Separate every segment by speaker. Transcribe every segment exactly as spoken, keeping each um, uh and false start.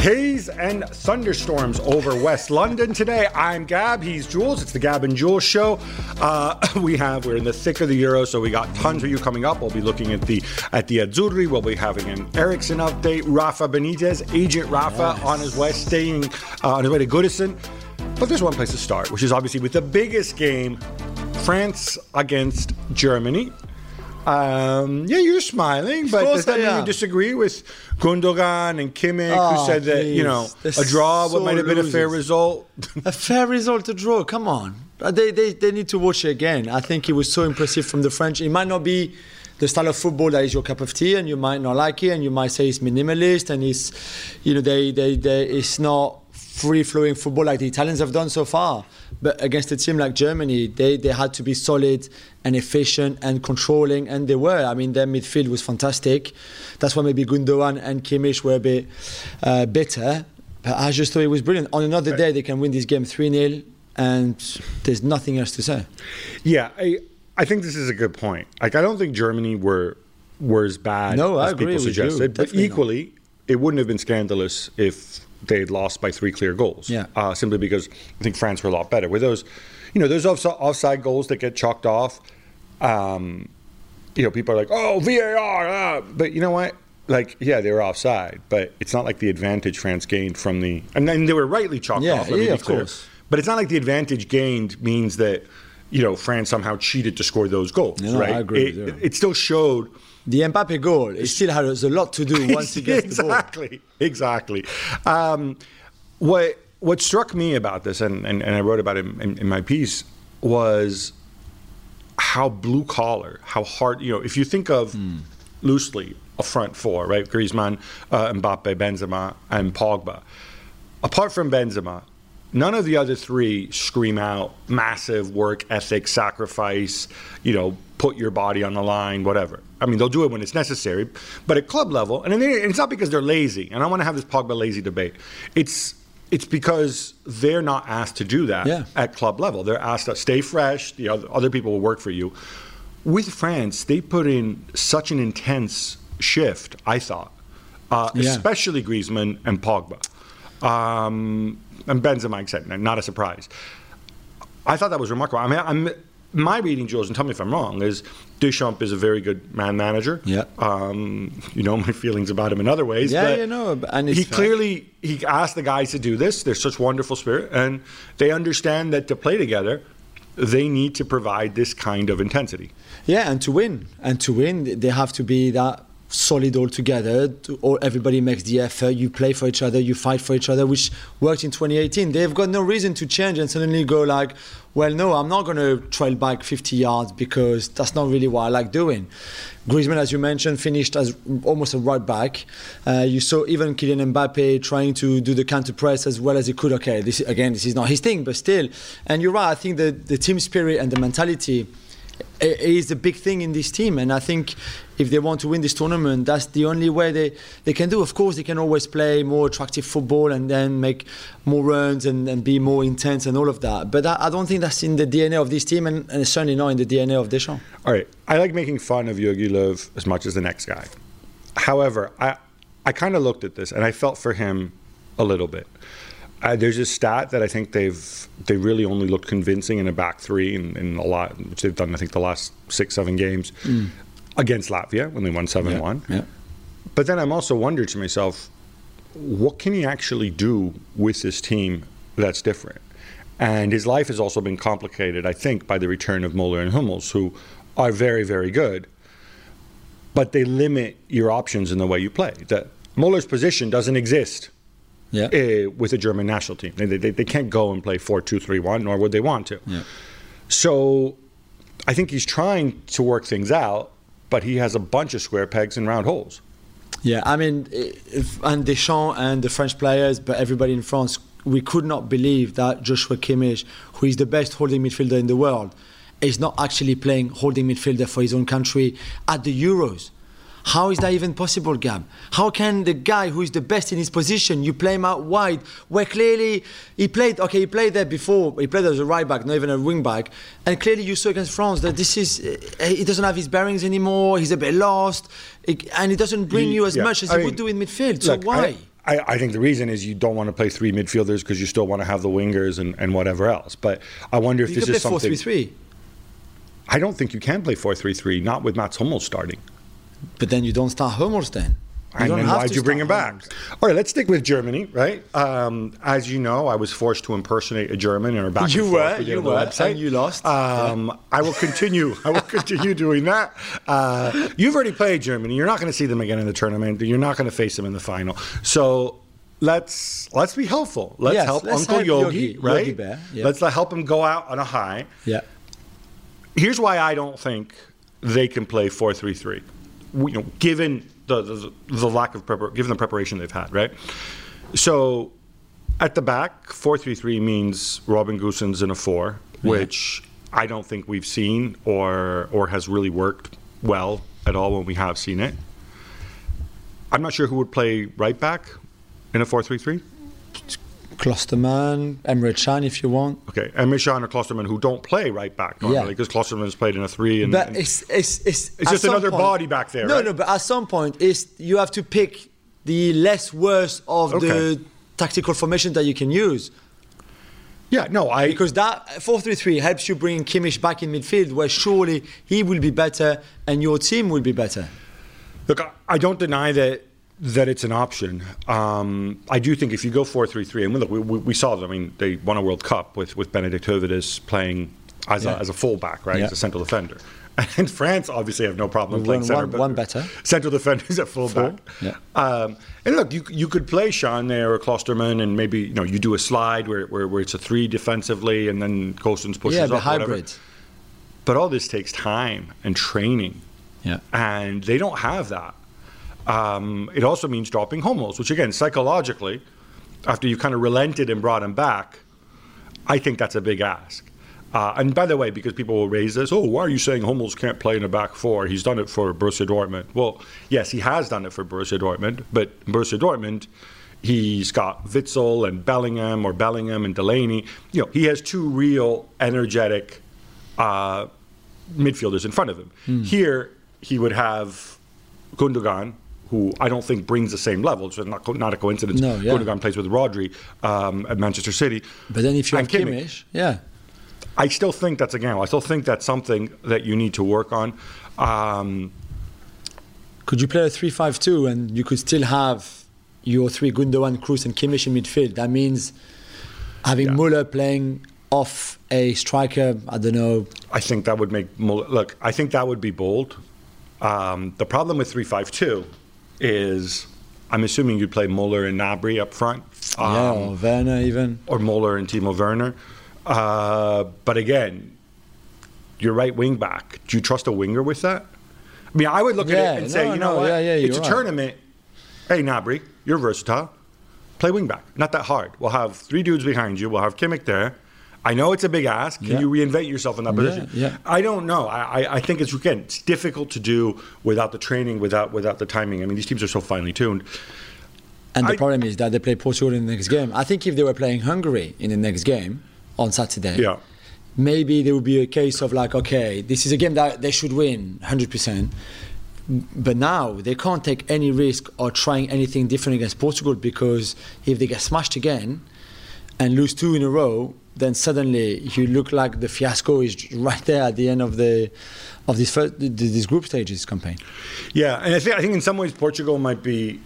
Speaker 1: Haze and thunderstorms over West London today. I'm Gab, he's Jules. It's the Gab and Jules show. Uh, we have, we're in the thick of the Euro, so we got tons for you coming up. We'll be looking at the at the Azzurri. We'll be having an Ericsson update. Rafa Benitez, Agent Rafa, yes. on his way, staying uh, on his way to Goodison. But there's one place to start, which is obviously with the biggest game, France against Germany. Um, yeah, you're smiling, but does that mean you disagree with Gundogan and Kimmich, oh, who said that, please. you know, They're a draw so might have been losers. a fair result?
Speaker 2: A fair result, a draw, come on. They, they they need to watch it again. I think it was so impressive from the French. It might not be the style of football that is your cup of tea, and you might not like it, and you might say it's minimalist, and it's, you know, they, they, they it's not free-flowing football like the Italians have done so far. But against a team like Germany, they, they had to be solid and efficient and controlling, and they were. I mean, their midfield was fantastic. That's why maybe Gundogan and Kimmich were a bit uh, better. But I just thought it was brilliant. On another day, they can win this game three nil, and there's nothing else to say.
Speaker 1: Yeah, I, I think this is a good point. Like, I don't think Germany were were as bad
Speaker 2: no,
Speaker 1: as
Speaker 2: I agree
Speaker 1: people suggested. But equally, not. It wouldn't have been scandalous if they had lost by three clear goals.
Speaker 2: Yeah.
Speaker 1: Uh, simply because I think France were a lot better. With those, you know, those off- offside goals that get chalked off, um, you know, people are like, oh, V A R. Ah. But you know what? Like, yeah, they were offside. But it's not like the advantage France gained from the... And then they were rightly chalked
Speaker 2: yeah,
Speaker 1: off. Let
Speaker 2: yeah,
Speaker 1: me
Speaker 2: of
Speaker 1: clear.
Speaker 2: course.
Speaker 1: But it's not like the advantage gained means that, you know, France somehow cheated to score those goals,
Speaker 2: no,
Speaker 1: right?
Speaker 2: I agree
Speaker 1: it,
Speaker 2: with you.
Speaker 1: it still showed...
Speaker 2: The Mbappe goal, it still has a lot to do once he gets
Speaker 1: exactly,
Speaker 2: the ball.
Speaker 1: Exactly, exactly. Um, What what struck me about this, and, and, and I wrote about it in, in my piece, was how blue collar, how hard, you know, if you think of mm. loosely a front four, right? Griezmann, uh, Mbappe, Benzema, and Pogba. Apart from Benzema, none of the other three scream out massive work ethic, sacrifice, you know, put your body on the line, whatever. I mean, they'll do it when it's necessary. But at club level, and it's not because they're lazy, and I want to have this Pogba lazy debate. It's it's because they're not asked to do that
Speaker 2: yeah.
Speaker 1: at club level. They're asked to stay fresh. The other, other people will work for you. With France, they put in such an intense shift, I thought, uh, yeah. especially Griezmann and Pogba. Um, and Benzema, except not a surprise. I thought that was remarkable. I mean, I'm, my reading, Jules, and tell me if I'm wrong, is Deschamps is a very good man manager.
Speaker 2: Yeah.
Speaker 1: Um, you know my feelings about him in other ways.
Speaker 2: Yeah,
Speaker 1: but
Speaker 2: you know. And
Speaker 1: he clearly he asked the guys to do this. They're such wonderful spirit, and they understand that to play together, they need to provide this kind of intensity.
Speaker 2: Yeah, and to win, and to win, they have to be that solid all together, or everybody makes the effort, you play for each other, you fight for each other, which worked in twenty eighteen. They've got no reason to change and suddenly go like, well, no, I'm not going to trail back fifty yards because that's not really what I like doing. Griezmann, as you mentioned, finished as almost a right back. Uh, you saw even Kylian Mbappe trying to do the counter press as well as he could. Okay, this again, this is not his thing, but still. And you're right, I think the, the team spirit and the mentality is the big thing in this team, and I think if they want to win this tournament, that's the only way they, they can do. Of course, they can always play more attractive football and then make more runs and, and be more intense and all of that. But I, I don't think that's in the D N A of this team, and, and certainly not in the D N A of Deschamps.
Speaker 1: All right, I like making fun of Jogi Löw as much as the next guy. However, I I kind of looked at this and I felt for him a little bit. Uh, there's a stat that I think they've they really only looked convincing in a back three in, in a lot, which they've done I think the last six seven games mm. against Latvia when they won seven one.
Speaker 2: Yeah, yeah.
Speaker 1: But then I'm also wondering to myself, what can he actually do with this team that's different? And his life has also been complicated, I think, by the return of Müller and Hummels, who are very very good, but they limit your options in the way you play. That Müller's position doesn't exist. Yeah. Uh, with the German national team. They, they, they can't go and play four two three one, nor would they want to.
Speaker 2: Yeah.
Speaker 1: So I think he's trying to work things out, but he has a bunch of square pegs and round holes.
Speaker 2: Yeah, I mean, if, and Deschamps and the French players, but everybody in France, we could not believe that Joshua Kimmich, who is the best holding midfielder in the world, is not actually playing holding midfielder for his own country at the Euros. How is that even possible, Gab? How can the guy who is the best in his position, you play him out wide, where clearly he played, okay, he played there before, he played as a right back, not even a wing back, and clearly you saw against France that this is, he doesn't have his bearings anymore, he's a bit lost, and it doesn't bring he, you as yeah. much as I he mean, would do in midfield, so
Speaker 1: look,
Speaker 2: why?
Speaker 1: I, I, I think the reason is you don't want to play three midfielders because you still want to have the wingers and, and whatever else. But I wonder if
Speaker 2: you
Speaker 1: this
Speaker 2: can
Speaker 1: is
Speaker 2: play
Speaker 1: something.
Speaker 2: four three three.
Speaker 1: I don't think you can play four three three, not with Mats Hummels starting.
Speaker 2: But then you don't start Hummels then. You
Speaker 1: And
Speaker 2: don't
Speaker 1: then
Speaker 2: have
Speaker 1: why'd
Speaker 2: to
Speaker 1: you bring
Speaker 2: start
Speaker 1: him back?
Speaker 2: Hummels.
Speaker 1: All right, let's stick with Germany, right? Um, as you know, I was forced to impersonate a German in our back
Speaker 2: You
Speaker 1: and forth
Speaker 2: were,
Speaker 1: we did
Speaker 2: you
Speaker 1: on the
Speaker 2: were,
Speaker 1: website.
Speaker 2: and you lost.
Speaker 1: Um, I will continue. I will continue doing that. Uh, you've already played Germany. You're not going to see them again in the tournament. You're not going to face them in the final. So let's let's be helpful. Let's
Speaker 2: Yes,
Speaker 1: help
Speaker 2: let's
Speaker 1: Uncle
Speaker 2: help
Speaker 1: Yogi,
Speaker 2: Yogi-
Speaker 1: right?
Speaker 2: Yogi Bear, yeah.
Speaker 1: Let's let, help him go out on a high.
Speaker 2: Yeah.
Speaker 1: Here's why I don't think they can play four three three. You know, given the, the the lack of prepar- given the preparation they've had, right? So at the back, four three three means Robin Gosens in a four, which I don't think we've seen or or has really worked well at all when we have seen it. I'm not sure who would play right back in a four three three.
Speaker 2: Klosterman, Emre Can if you want.
Speaker 1: Okay, and Mishan or Klosterman who don't play right back normally
Speaker 2: Yeah.
Speaker 1: because Klosterman's played in a three. And,
Speaker 2: But
Speaker 1: and
Speaker 2: it's it's it's,
Speaker 1: It's
Speaker 2: at
Speaker 1: just
Speaker 2: some
Speaker 1: another
Speaker 2: point-
Speaker 1: body back there,
Speaker 2: No,
Speaker 1: right?
Speaker 2: no. But at some point, it's you have to pick the less worst of
Speaker 1: Okay.
Speaker 2: the tactical formation that you can use.
Speaker 1: yeah, no, I
Speaker 2: Because that four three three helps you bring Kimmich back in midfield, where surely he will be better and your team will be better.
Speaker 1: Look, I- I don't deny that that it's an option. Um, I do think if you go four three three, and look, we, we, we saw them. I mean, they won a World Cup with, with Benedikt Hövedes playing as,
Speaker 2: Yeah.
Speaker 1: a, as a fullback, right,
Speaker 2: Yeah.
Speaker 1: as a central defender. And France obviously have no problem
Speaker 2: We
Speaker 1: playing
Speaker 2: won
Speaker 1: center,
Speaker 2: one-
Speaker 1: but
Speaker 2: one better.
Speaker 1: central defenders at fullback.
Speaker 2: Full, yeah.
Speaker 1: Um, and look, you you could play Sean there or Klosterman, and maybe you know you do a slide where where, where it's a three defensively, and then Gosens pushes
Speaker 2: yeah,
Speaker 1: up.
Speaker 2: the
Speaker 1: whatever.
Speaker 2: hybrid.
Speaker 1: But all this takes time and training.
Speaker 2: Yeah.
Speaker 1: And they don't have that. Um, it also means dropping Hummels, which again, psychologically, after you kind of relented and brought him back, I think that's a big ask. Uh, and by the way, because people will raise this, oh, why are you saying Hummels can't play in a back four? He's done it for Borussia Dortmund. Well, yes, he has done it for Borussia Dortmund, but Borussia Dortmund, he's got Witzel and Bellingham or Bellingham and Delaney. You know, he has two real energetic uh, midfielders in front of him.
Speaker 2: Hmm.
Speaker 1: Here, he would have Gundogan, who I don't think brings the same level. It's not, not a coincidence.
Speaker 2: No, yeah.
Speaker 1: Gundogan plays with Rodri um, at Manchester City.
Speaker 2: But then if you have
Speaker 1: And
Speaker 2: Kimmich, yeah.
Speaker 1: I still think that's a gamble. I still think that's something that you need to work on. Um,
Speaker 2: Could you play a three five two and you could still have your three Gundogan, Kroos and Kimmich in midfield? That means having
Speaker 1: Yeah.
Speaker 2: Muller playing off a striker, I don't know.
Speaker 1: I think that would make Muller, look. I think that would be bold. Um, the problem with three five two is, I'm assuming you'd play Muller and Gnabry up front, um,
Speaker 2: yeah, or Werner even.
Speaker 1: or Muller and Timo Werner. Uh, but again, your right wing back. Do you trust a winger with that? I mean, I would look
Speaker 2: Yeah,
Speaker 1: at it and say,
Speaker 2: no,
Speaker 1: you know
Speaker 2: no,
Speaker 1: what?
Speaker 2: yeah, yeah,
Speaker 1: it's a
Speaker 2: you're right.
Speaker 1: tournament. Hey, Gnabry, you're versatile. Play wing back. Not that hard. We'll have three dudes behind you. We'll have Kimmich there. I know it's a big ask. Can
Speaker 2: Yeah.
Speaker 1: you reinvent yourself in that
Speaker 2: Yeah,
Speaker 1: position?
Speaker 2: yeah.
Speaker 1: I don't know. I, I, I think it's again, it's difficult to do without the training, without without the timing. I mean, these teams are so finely tuned.
Speaker 2: And the
Speaker 1: I-
Speaker 2: problem is that they play Portugal in the next game. I think if they were playing Hungary in the next game on Saturday,
Speaker 1: Yeah.
Speaker 2: maybe there would be a case of like, okay, this is a game that they should win one hundred percent. But now they can't take any risk or trying anything different against Portugal, because if they get smashed again and lose two in a row, then suddenly you look like the fiasco is right there at the end of the of this first, this group stages campaign.
Speaker 1: Yeah, and I think I think in some ways Portugal might be,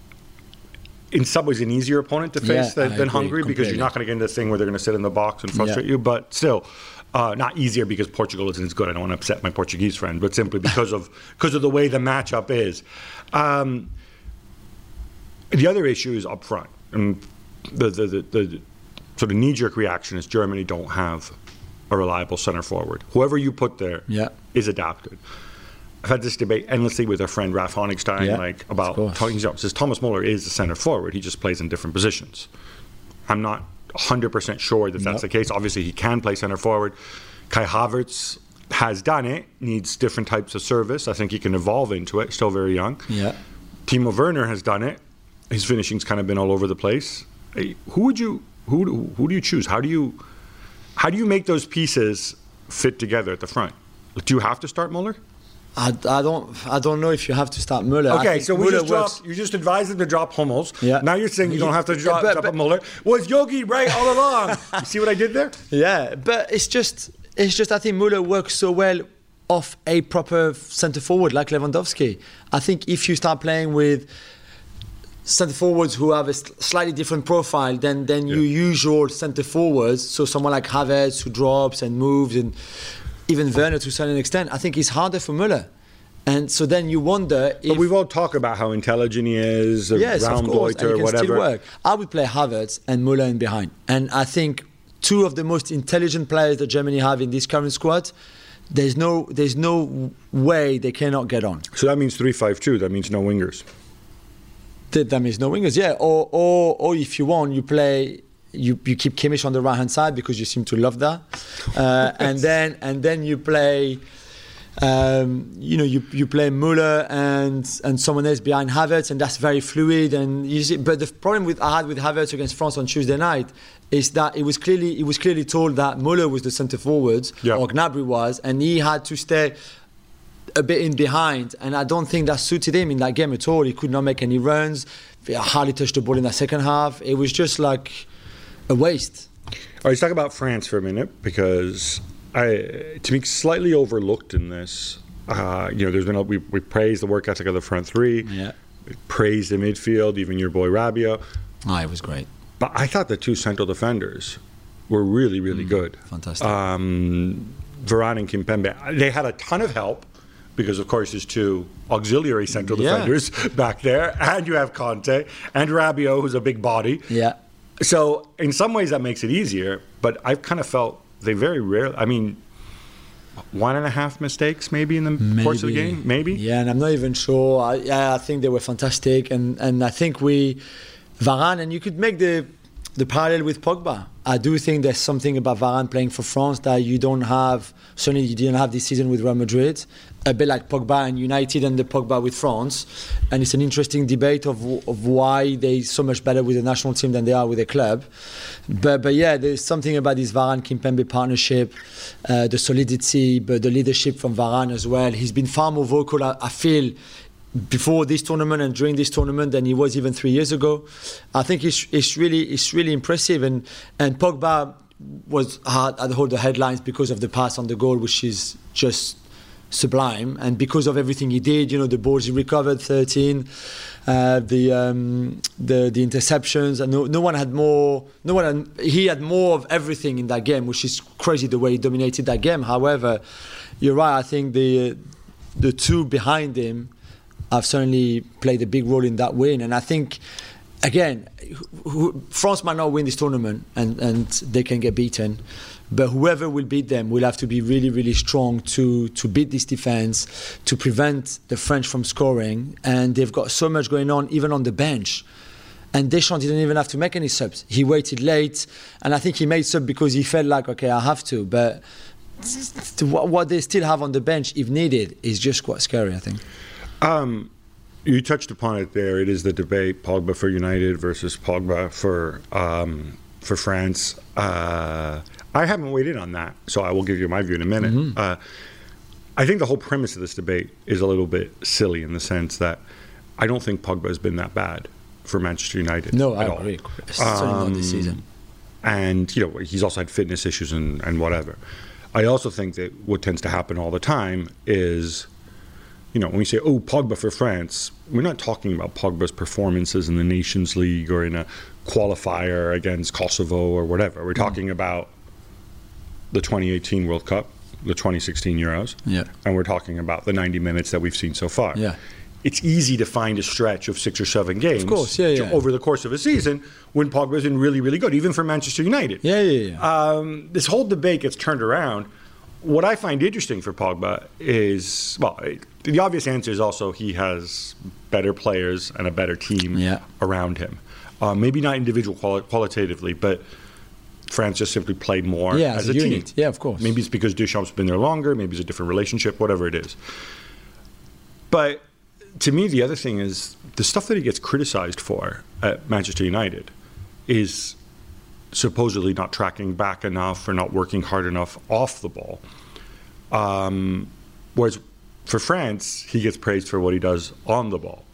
Speaker 1: in some ways, an easier opponent to face
Speaker 2: Yeah,
Speaker 1: than,
Speaker 2: I
Speaker 1: than
Speaker 2: agree
Speaker 1: Hungary, because
Speaker 2: completely.
Speaker 1: you're not going to get into this thing where they're going to sit in the box and frustrate
Speaker 2: Yeah.
Speaker 1: you. But still, uh, not easier because Portugal isn't as good. I don't want to upset my Portuguese friend, but simply because of because of the way the matchup is. Um, the other issue is up front, and the the, the, the sort of knee-jerk reaction is Germany don't have a reliable center forward. Whoever you put there
Speaker 2: Yeah.
Speaker 1: is adapted. I've had this debate endlessly with our friend Raf Honigstein,
Speaker 2: Yeah,
Speaker 1: like
Speaker 2: of
Speaker 1: about
Speaker 2: course.
Speaker 1: talking. You know, says Thomas Muller is a center forward. He just plays in different positions. I'm not one hundred percent sure that that's
Speaker 2: No.
Speaker 1: the case. Obviously, he can play center forward. Kai Havertz has done it. Needs different types of service. I think he can evolve into it. Still very young.
Speaker 2: Yeah.
Speaker 1: Timo Werner has done it. His finishing's kind of been all over the place. Hey, who would you who do- who do you choose? How do you how do you make those pieces fit together at the front? Do you have to start Muller?
Speaker 2: I, I don't I don't know if you have to start Muller. I
Speaker 1: Okay,
Speaker 2: think
Speaker 1: so we
Speaker 2: Muller
Speaker 1: just
Speaker 2: works-
Speaker 1: dropped, you just advised him to drop Hummels.
Speaker 2: Yeah.
Speaker 1: Now you're saying you don't have to drop,
Speaker 2: But-
Speaker 1: drop
Speaker 2: but-
Speaker 1: a Muller. Was Yogi right all along? You see what I did there?
Speaker 2: Yeah, but it's just it's just I think Muller works so well off a proper centre forward like Lewandowski. I think if you start playing with centre forwards who have a s- slightly different profile than than your usual centre forwards, so someone like Havertz who drops and moves, and even Werner to a certain extent, I think it's harder for Muller. And so then you wonder if
Speaker 1: But we've all talked about how intelligent he is, a
Speaker 2: yes, of
Speaker 1: round
Speaker 2: course, and
Speaker 1: Boiter,
Speaker 2: it can
Speaker 1: whatever.
Speaker 2: still work. I would play Havertz and Muller in behind, and I think two of the most intelligent players that Germany have in this current squad. There's no, there's no way they cannot get on.
Speaker 1: So that means three five two. That means no wingers.
Speaker 2: That, that means no wingers, yeah. Or, or, or if you want, you play, you, you keep Kimmich on the right hand side because you seem to love that, uh, and then and then you play. Um, you know, you you play Müller and and someone else behind Havertz, and that's very fluid. And you see, but the problem with I had with Havertz against France on Tuesday night is that it was clearly it was clearly told that Müller was the centre forward,
Speaker 1: Yeah.
Speaker 2: or Gnabry was, and he had to stay a bit in behind. And I don't think that suited him in that game at all. He could not make any runs. He hardly touched the ball in the second half. It was just like a waste.
Speaker 1: All right, let's talk about France for a minute because I, to me, slightly overlooked in this. Uh, you know, there's been a, we we praised the work ethic of the front three.
Speaker 2: Yeah.
Speaker 1: We praised the midfield, even your boy Rabiot.
Speaker 2: Ah, it was great.
Speaker 1: But I thought the two central defenders were really, really good.
Speaker 2: Fantastic.
Speaker 1: Um, Varane and Kimpembe. They had a ton of help because, of course, there's two auxiliary central
Speaker 2: Yeah.
Speaker 1: defenders back there, and you have Conte and Rabiot, who's a big body.
Speaker 2: Yeah.
Speaker 1: So in some ways that makes it easier, but I've kind of felt they very rarely, I mean, one and a half mistakes maybe in the course of the game, maybe?
Speaker 2: Yeah, and I'm not even sure. I, yeah, I think they were fantastic, and, and I think we, Varane, and you could make the the parallel with Pogba. I do think there's something about Varane playing for France that you don't have, certainly you didn't have this season with Real Madrid, a bit like Pogba and United and the Pogba with France. And it's an interesting debate of of why they're so much better with the national team than they are with the club. But but yeah, there's something about this Varane-Kimpembe partnership, uh, the solidity, but the leadership from Varane as well. He's been far more vocal, I, I feel, before this tournament and during this tournament than he was even three years ago. I think it's it's really it's really impressive, and and Pogba was had, had hold the headlines because of the pass on the goal, which is just sublime, and because of everything he did, you know, the balls he recovered, thirteen, uh, the um, the the interceptions, and no, no one had more. No one had, he had more of everything in that game, which is crazy the way he dominated that game. However, you're right. I think the the two behind him have certainly played a big role in that win, and I think. Again, who, France might not win this tournament and, and they can get beaten, but whoever will beat them will have to be really, really strong to, to beat this defense, to prevent the French from scoring. And they've got so much going on, even on the bench. And Deschamps didn't even have to make any subs. He waited late, and I think he made sub because he felt like, okay, I have to. But what they still have on the bench, if needed, is just quite scary, I think.
Speaker 1: Um, You touched upon it there. It is the debate: Pogba for United versus Pogba for um, for France. Uh, I haven't weighed in on that, so I will give you my view in a minute. Mm-hmm. Uh, I think the whole premise of this debate is a little bit silly in the sense that I don't think Pogba has been that bad for Manchester United.
Speaker 2: No,
Speaker 1: at
Speaker 2: I
Speaker 1: all.
Speaker 2: agree. Certainly not this season.
Speaker 1: And you know, he's also had fitness issues and, and whatever. I also think that what tends to happen all the time is, you know, when we say, oh, Pogba for France, we're not talking about Pogba's performances in the Nations League or in a qualifier against Kosovo or whatever. We're talking mm. about the twenty eighteen World Cup, the twenty sixteen Euros,
Speaker 2: yeah.
Speaker 1: and we're talking about the ninety minutes that we've seen so far.
Speaker 2: Yeah.
Speaker 1: It's easy to find a stretch of six or seven games
Speaker 2: of course, yeah, yeah.
Speaker 1: over the course of a season when Pogba's been really, really good, even for Manchester United.
Speaker 2: Yeah, yeah, yeah.
Speaker 1: Um, this whole debate gets turned around. What I find interesting for Pogba is, well, the obvious answer is also he has better players and a better team
Speaker 2: yeah.
Speaker 1: around him. Uh, maybe not individual quali- qualitatively, but France just simply played more
Speaker 2: yeah,
Speaker 1: as,
Speaker 2: as
Speaker 1: a,
Speaker 2: a
Speaker 1: team.
Speaker 2: unit. Yeah, of course.
Speaker 1: Maybe it's because Deschamps has been there longer. Maybe it's a different relationship, whatever it is. But to me, the other thing is the stuff that he gets criticized for at Manchester United is supposedly not tracking back enough or not working hard enough off the ball. Um, whereas for France, he gets praised for what he does on the ball.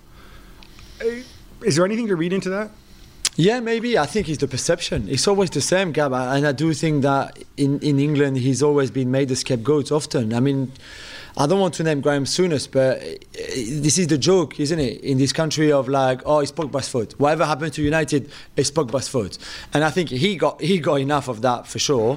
Speaker 1: Is there anything to read into that?
Speaker 2: Yeah, maybe. I think it's the perception. It's always the same, Gab. And I do think that in, in England, he's always been made the scapegoat often. I mean, I don't want to name Graham Souness, but this is the joke, isn't it? In this country of like, oh, it's Pogba's fault. Whatever happened to United, it's Pogba's fault. And I think he got he got enough of that for sure.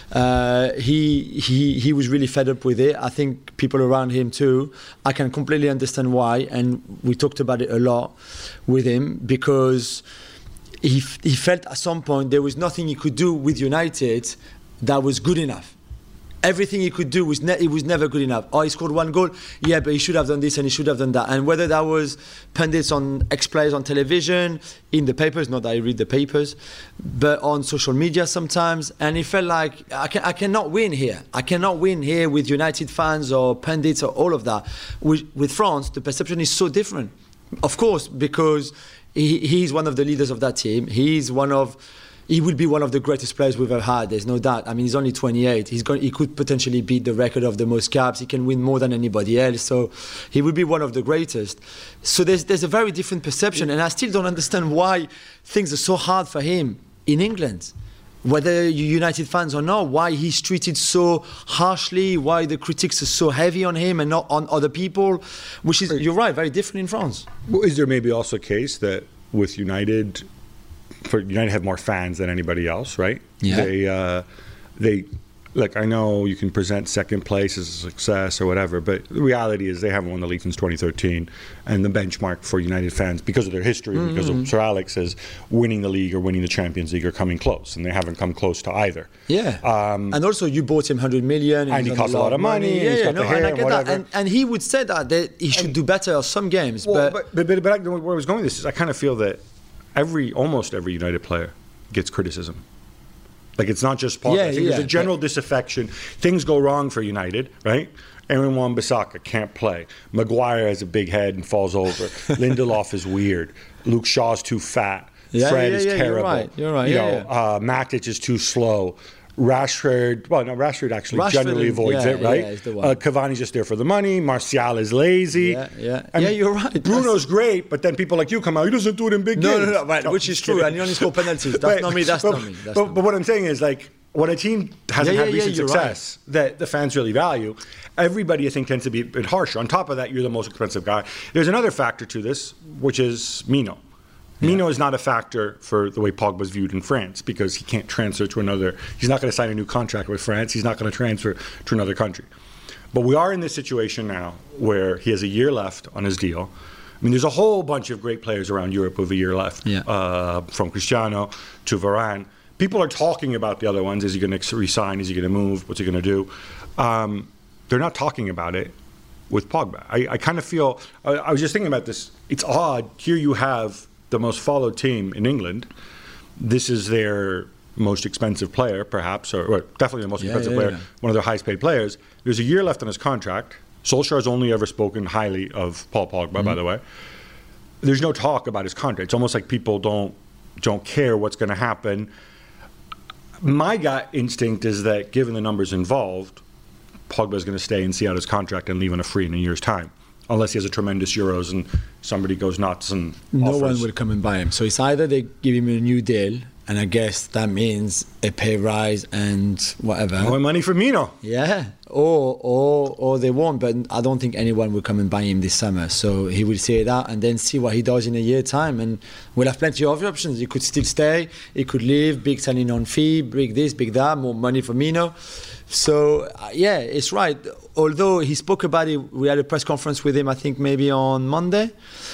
Speaker 2: Uh, he he he was really fed up with it. I think people around him too. I can completely understand why, and we talked about it a lot with him because he he felt at some point there was nothing he could do with United that was good enough. Everything he could do was ne- it was never good enough. Oh, he scored one goal. Yeah, but he should have done this and he should have done that. And whether that was pundits on ex-players on television, in the papers, not that I read the papers, but on social media sometimes. And it felt like I, can, I cannot win here. I cannot win here with United fans or pundits or all of that. With, with France, the perception is so different. Of course, because he, he's one of the leaders of that team. He's one of... He will be one of the greatest players we've ever had. There's no doubt. I mean, he's only twenty-eight. He's going. He could potentially beat the record of the most caps. He can win more than anybody else. So he will be one of the greatest. So there's there's a very different perception, and I still don't understand why things are so hard for him in England. Whether you're United fans or not, why he's treated so harshly, why the critics are so heavy on him and not on other people, which is, you're right, very different in France.
Speaker 1: Well, is there maybe also a case that with United, for United have more fans than anybody else, right?
Speaker 2: Yeah.
Speaker 1: They, uh, they, like, I know you can present second place as a success or whatever, but the reality is they haven't won the league since twenty thirteen. And the benchmark for United fans, because of their history, mm-hmm. because of Sir Alex, is winning the league or winning the Champions League or coming close. And they haven't come close to either.
Speaker 2: Yeah. Um, and also you bought him one hundred million.
Speaker 1: And, and he costs a lot of money. money
Speaker 2: yeah,
Speaker 1: and he's
Speaker 2: yeah,
Speaker 1: got
Speaker 2: no,
Speaker 1: the hair
Speaker 2: and, I
Speaker 1: and
Speaker 2: get
Speaker 1: whatever.
Speaker 2: that. And, and he would say that, that he should and, do better at some games.
Speaker 1: Well,
Speaker 2: but,
Speaker 1: but, but, but, but where I was going with this is I kind of feel that every, almost every United player gets criticism. Like, it's not just Pogba.
Speaker 2: Yeah,
Speaker 1: I think
Speaker 2: yeah,
Speaker 1: there's a general disaffection. Things go wrong for United, right? Aaron Wan-Bissaka can't play. Maguire has a big head and falls over. Lindelof is weird. Luke Shaw's too fat.
Speaker 2: Yeah,
Speaker 1: Fred
Speaker 2: yeah,
Speaker 1: is
Speaker 2: yeah,
Speaker 1: terrible.
Speaker 2: You're right. You're right.
Speaker 1: You
Speaker 2: yeah,
Speaker 1: know,
Speaker 2: yeah.
Speaker 1: Uh, Matic is too slow. Rashford, well, no, Rashford actually
Speaker 2: Rashford
Speaker 1: generally
Speaker 2: is,
Speaker 1: avoids
Speaker 2: yeah,
Speaker 1: it, right?
Speaker 2: Yeah, he's the one.
Speaker 1: Uh, Cavani's just there for the money. Martial is lazy.
Speaker 2: Yeah, yeah.
Speaker 1: And
Speaker 2: yeah, you're right.
Speaker 1: Bruno's great, but then people like you come out, he doesn't do it in big
Speaker 2: no,
Speaker 1: games.
Speaker 2: No, no, right, no, which is true, kidding. And he only scored penalties. That's
Speaker 1: but,
Speaker 2: not me, that's
Speaker 1: but,
Speaker 2: not me. That's
Speaker 1: but,
Speaker 2: not
Speaker 1: but
Speaker 2: me.
Speaker 1: what I'm saying is, like, when a team hasn't
Speaker 2: yeah,
Speaker 1: had
Speaker 2: yeah,
Speaker 1: recent
Speaker 2: yeah,
Speaker 1: success
Speaker 2: right.
Speaker 1: that the fans really value, everybody, I think, tends to be a bit harsher. On top of that, you're the most expensive guy. There's another factor to this, which is Mino. Mino yeah. is not a factor for the way Pogba's viewed in France because he can't transfer to another. He's not going to sign a new contract with France. He's not going to transfer to another country. But we are in this situation now where he has a year left on his deal. I mean, there's a whole bunch of great players around Europe with a year left,
Speaker 2: yeah.
Speaker 1: uh, from Cristiano to Varane. People are talking about the other ones. Is he going to resign? Is he going to move? What's he going to do? Um, they're not talking about it with Pogba. I, I kind of feel, I, I was just thinking about this. It's odd. Here you have the most followed team in England. This is their most expensive player, perhaps, or, or definitely the most
Speaker 2: yeah,
Speaker 1: expensive
Speaker 2: yeah,
Speaker 1: player,
Speaker 2: yeah.
Speaker 1: one of their highest paid players. There's a year left on his contract. Solskjaer's only ever spoken highly of Paul Pogba, mm-hmm. by the way. There's no talk about his contract. It's almost like people don't don't care what's going to happen. My gut instinct is that given the numbers involved, Pogba is going to stay and see out his contract and leave on a free in a year's time. Unless he has a tremendous Euros and somebody goes nuts and
Speaker 2: no
Speaker 1: offers.
Speaker 2: one will come and buy him. So it's either they give him a new deal, and I guess that means a pay rise and whatever.
Speaker 1: More money for Mino.
Speaker 2: Yeah, or or or they won't. But I don't think anyone will come and buy him this summer. So he will see it out and then see what he does in a year's time, and we'll have plenty of options. He could still stay. He could leave. Big signing on fee. Big this, big that. More money for Mino. So, uh, yeah, it's right. Although he spoke about it, we had a press conference with him, I think maybe on Monday.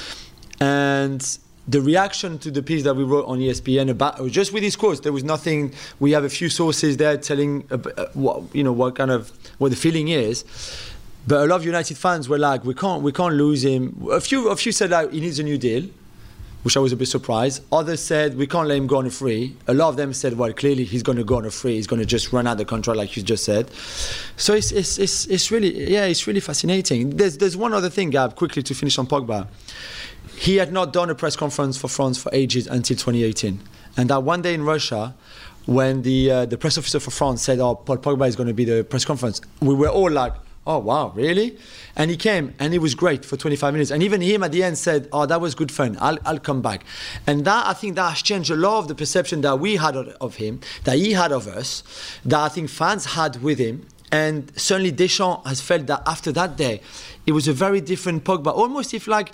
Speaker 2: And the reaction to the piece that we wrote on E S P N about, just with his quotes, there was nothing. We have a few sources there telling, uh, what, you know, what kind of, what the feeling is. But a lot of United fans were like, we can't, we can't lose him. A few, a few said like, he needs a new deal, which I was a bit surprised. Others said, we can't let him go on a free. A lot of them said, well, clearly he's going to go on a free. He's going to just run out the contract like you just said. So it's it's it's, it's really, yeah, it's really fascinating. There's, there's one other thing, Gab, quickly to finish on Pogba. He had not done a press conference for France for ages until twenty eighteen. And that one day in Russia, when the uh, the press officer for France said, oh, Paul Pogba is going to be the press conference, we were all like, oh, wow, really? And he came, and it was great for twenty-five minutes. And even him at the end said, oh, that was good fun. I'll, I'll come back. And that, I think that has changed a lot of the perception that we had of, of him, that he had of us, that I think fans had with him. And certainly Deschamps has felt that after that day, it was a very different Pogba. Almost if like,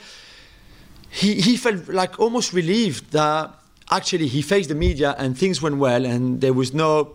Speaker 2: he, he felt like almost relieved that actually he faced the media and things went well and there was no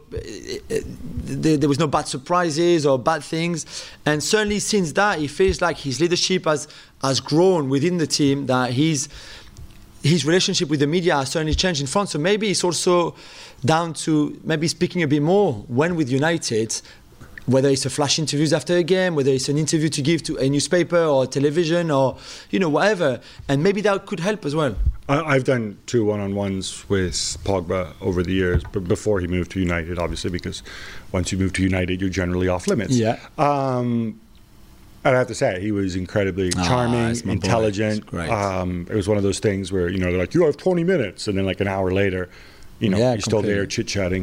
Speaker 2: there, there was no bad surprises or bad things. And certainly since that, he feels like his leadership has has grown within the team, that he's his relationship with the media has certainly changed in France. So maybe it's also down to maybe speaking a bit more when with United, whether it's a flash interviews after a game, whether it's an interview to give to a newspaper or television or, you know, whatever. And maybe that could help as well.
Speaker 1: I've done two one-on-ones with Pogba over the years, but before he moved to United, obviously, because once you move to United, you're generally off limits.
Speaker 2: Yeah.
Speaker 1: Um, and I have to say, he was incredibly charming,
Speaker 2: ah,
Speaker 1: intelligent.
Speaker 2: Great.
Speaker 1: Um, it was one of those things where, you know, they're like, you have twenty minutes. And then like an hour later, you know,
Speaker 2: yeah,
Speaker 1: you're still there chit-chatting.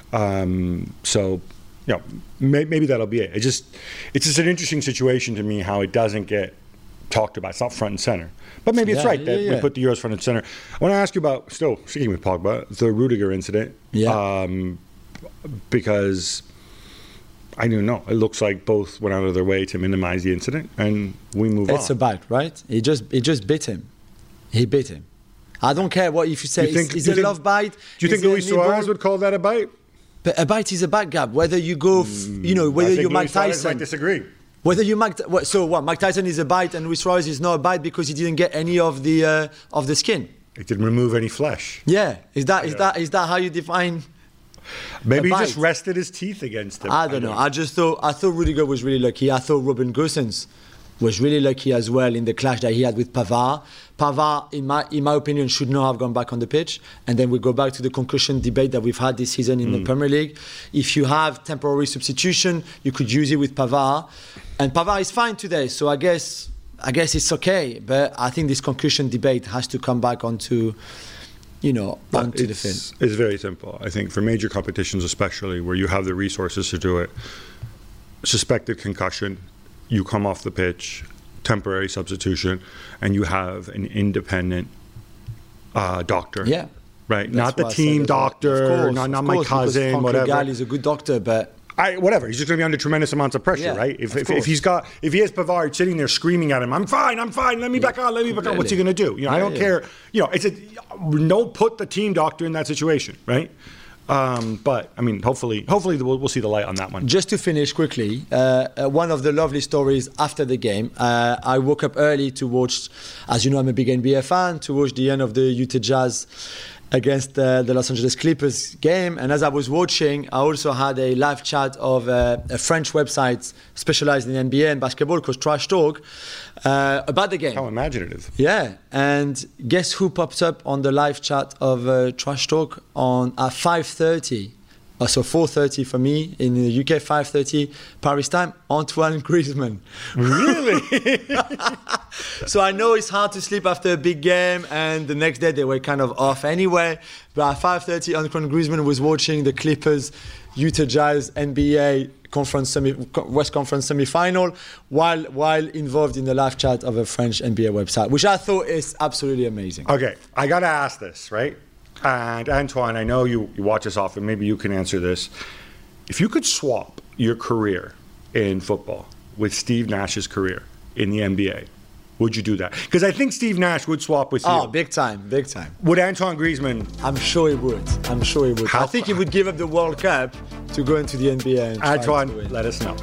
Speaker 1: Um, so... You know, may, maybe that'll be it. It just, it's just an interesting situation to me how it doesn't get talked about. It's not front and center. But maybe
Speaker 2: yeah,
Speaker 1: it's right
Speaker 2: yeah,
Speaker 1: that
Speaker 2: yeah.
Speaker 1: we put the Euros front and center. I want to ask you about, still speaking with Pogba, the Rudiger incident.
Speaker 2: Yeah.
Speaker 1: Um, because I don't know. It looks like both went out of their way to minimize the incident, and we move
Speaker 2: it's
Speaker 1: on.
Speaker 2: a bite, right? He just he just bit him. He bit him. I don't care what if you say
Speaker 1: you think,
Speaker 2: it's, it's
Speaker 1: you
Speaker 2: a
Speaker 1: think,
Speaker 2: love bite.
Speaker 1: Do you think Luis Suarez would call that a bite?
Speaker 2: But a bite is a bite, Gab. Whether you go, f- you know, whether
Speaker 1: I think
Speaker 2: you're Mike
Speaker 1: Luis Suarez
Speaker 2: Tyson.
Speaker 1: might disagree.
Speaker 2: Whether you Mike, what, so what? Mike Tyson is a bite, and Luis Suarez is not a bite because he didn't get any of the uh, of the skin.
Speaker 1: It didn't remove any flesh.
Speaker 2: Yeah, is that is
Speaker 1: Yeah.
Speaker 2: that is that how you define?
Speaker 1: Maybe
Speaker 2: a
Speaker 1: he just
Speaker 2: bite?
Speaker 1: rested his teeth against him.
Speaker 2: I don't know. I just thought I thought Rudiger was really lucky. I thought Robin Gosens was really lucky as well in the clash that he had with Pavard. Pavard, in my in my opinion, should not have gone back on the pitch. And then we go back to the concussion debate that we've had this season in mm. the Premier League. If you have temporary substitution, you could use it with Pavard. And Pavard is fine today, so I guess I guess it's okay. But I think this concussion debate has to come back onto, you know, onto the field.
Speaker 1: It's very simple. I think for major competitions, especially where you have the resources to do it, suspected concussion, you come off the pitch, temporary substitution, and you have an independent uh, doctor.
Speaker 2: Yeah.
Speaker 1: Right?
Speaker 2: That's
Speaker 1: not the team doctor,
Speaker 2: well. course,
Speaker 1: not, not
Speaker 2: of
Speaker 1: my
Speaker 2: course,
Speaker 1: cousin,
Speaker 2: Frank
Speaker 1: whatever.
Speaker 2: Legal is a good doctor, but...
Speaker 1: I, whatever. He's just going to be under tremendous amounts of pressure,
Speaker 2: Yeah,
Speaker 1: right? If,
Speaker 2: of
Speaker 1: if, if
Speaker 2: course.
Speaker 1: he's got, if he has Pavard sitting there screaming at him, I'm fine, I'm fine, let me back on, let me back on. What's he going to do? You know, I
Speaker 2: Yeah,
Speaker 1: don't
Speaker 2: yeah.
Speaker 1: care. You know, it's a no put the team doctor in that situation, right? Um, but I mean, hopefully, hopefully we'll, we'll see the light on that one.
Speaker 2: Just to finish quickly, uh, uh, one of the lovely stories after the game, uh, I woke up early to watch, as you know, I'm a big N B A fan, to watch the end of the Utah Jazz against uh, the Los Angeles Clippers game. And as I was watching, I also had a live chat of uh, a French website specialized in N B A and basketball called Trash Talk uh, about the game.
Speaker 1: How imaginative.
Speaker 2: Yeah, and guess who pops up on the live chat of uh, Trash Talk on at five thirty? Uh, so four thirty for me in the U K, five thirty Paris time. Antoine Griezmann.
Speaker 1: Really?
Speaker 2: So I know it's hard to sleep after a big game, and the next day they were kind of off anyway. But at five thirty, Antoine Griezmann was watching the Clippers Utah Jazz N B A conference semi, West Conference semi-final while while involved in the live chat of a French N B A website, which I thought is absolutely amazing.
Speaker 1: Okay, I got to ask this, right? And Antoine, I know you, you watch us often. Maybe you can answer this. If you could swap your career in football with Steve Nash's career in the N B A, would you do that? Because I think Steve Nash would swap with you.
Speaker 2: Oh, big time, big time.
Speaker 1: Would Antoine Griezmann?
Speaker 2: I'm sure he would. I'm sure he would.
Speaker 1: How
Speaker 2: I think he would give up the World Cup to go into the N B A and try to
Speaker 1: Antoine,
Speaker 2: win.
Speaker 1: let us know.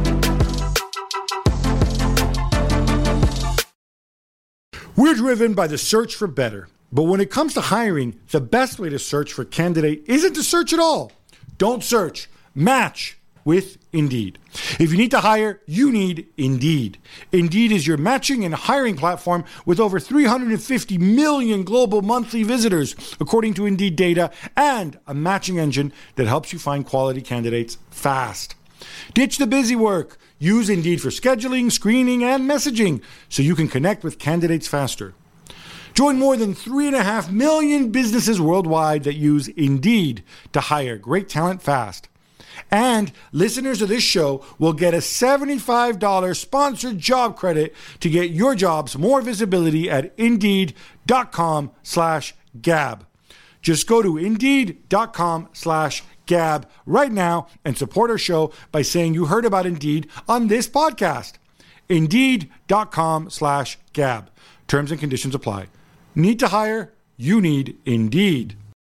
Speaker 1: We're driven by the search for better. But when it comes to hiring, the best way to search for a candidate isn't to search at all. Don't search. Match with Indeed. If you need to hire, you need Indeed. Indeed is your matching and hiring platform with over three hundred fifty million global monthly visitors, according to Indeed data, and a matching engine that helps you find quality candidates fast. Ditch the busy work. Use Indeed for scheduling, screening, and messaging so you can connect with candidates faster. Join more than three and a half million businesses worldwide that use Indeed to hire great talent fast. And listeners of this show will get a seventy-five dollars sponsored job credit to get your jobs more visibility at Indeed.com slash Gab. Just go to Indeed.com slash Gab right now and support our show by saying you heard about Indeed on this podcast. Indeed.com slash Gab. Terms and conditions apply. Need to hire? You need Indeed.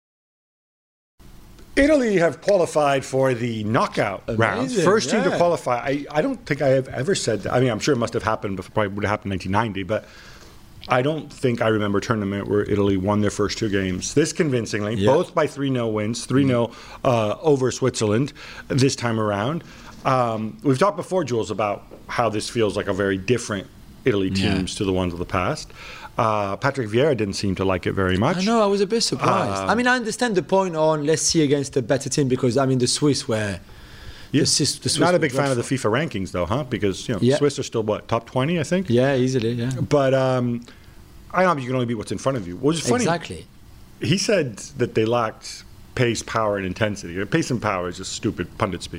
Speaker 1: Italy have qualified for the knockout
Speaker 2: Amazing,
Speaker 1: rounds. First team
Speaker 2: yeah.
Speaker 1: to qualify. I, I don't think I have ever said that. I mean, I'm sure it must have happened, before, probably would have happened in nineteen ninety, but I don't think I remember a tournament where Italy won their first two games this convincingly,
Speaker 2: Yeah.
Speaker 1: both by three nil wins, three nil uh, over Switzerland this time around. Um, we've talked before, Jules, about how this feels like a very different Italy teams
Speaker 2: Yeah.
Speaker 1: to the ones of the past. Uh, Patrick Vieira didn't seem to like it very much.
Speaker 2: I know, I was a bit surprised.
Speaker 1: Uh,
Speaker 2: I mean, I understand the point on let's see against a better team because, I mean, the Swiss were...
Speaker 1: Yeah.
Speaker 2: The Swiss, the Swiss
Speaker 1: Not a
Speaker 2: were
Speaker 1: big fan of the
Speaker 2: dreadful.
Speaker 1: FIFA rankings, though, huh? Because, you know,
Speaker 2: Yeah.
Speaker 1: Swiss are still, what, top twenty, I think?
Speaker 2: Yeah, easily, yeah.
Speaker 1: But um, I know you can only beat what's in front of you. What was funny,
Speaker 2: Exactly.
Speaker 1: he said that they lacked pace, power, and intensity. Pace and power is just stupid pundit speak.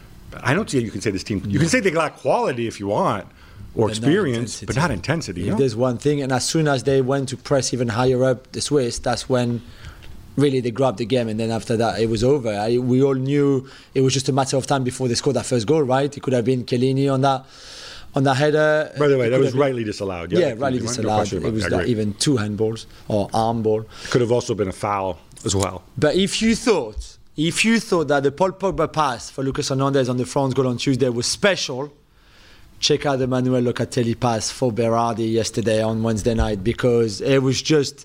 Speaker 1: I don't see how you can say this team. You can say they lack quality if you want, or
Speaker 2: But not
Speaker 1: experience, but
Speaker 2: intensity.
Speaker 1: not intensity.
Speaker 2: If
Speaker 1: You know?
Speaker 2: there's one thing, and as soon as they went to press even higher up the Swiss, that's when really they grabbed the game, and then after that it was over. I, we all knew it was just a matter of time before they scored that first goal, right? It could have been Chiellini on that on that header.
Speaker 1: By the way,
Speaker 2: It
Speaker 1: that
Speaker 2: could
Speaker 1: was
Speaker 2: have been-
Speaker 1: rightly disallowed.
Speaker 2: Yeah,
Speaker 1: no
Speaker 2: rightly
Speaker 1: question
Speaker 2: disallowed.
Speaker 1: about
Speaker 2: It was
Speaker 1: I
Speaker 2: like
Speaker 1: agree.
Speaker 2: even two handballs or arm ball.
Speaker 1: Could have also been a foul as well.
Speaker 2: But if you thought, if you thought that the Paul Pogba pass for Lucas Hernandez on the France goal on Tuesday was special, check out the Manuel Locatelli pass for Berardi yesterday on Wednesday night because it was just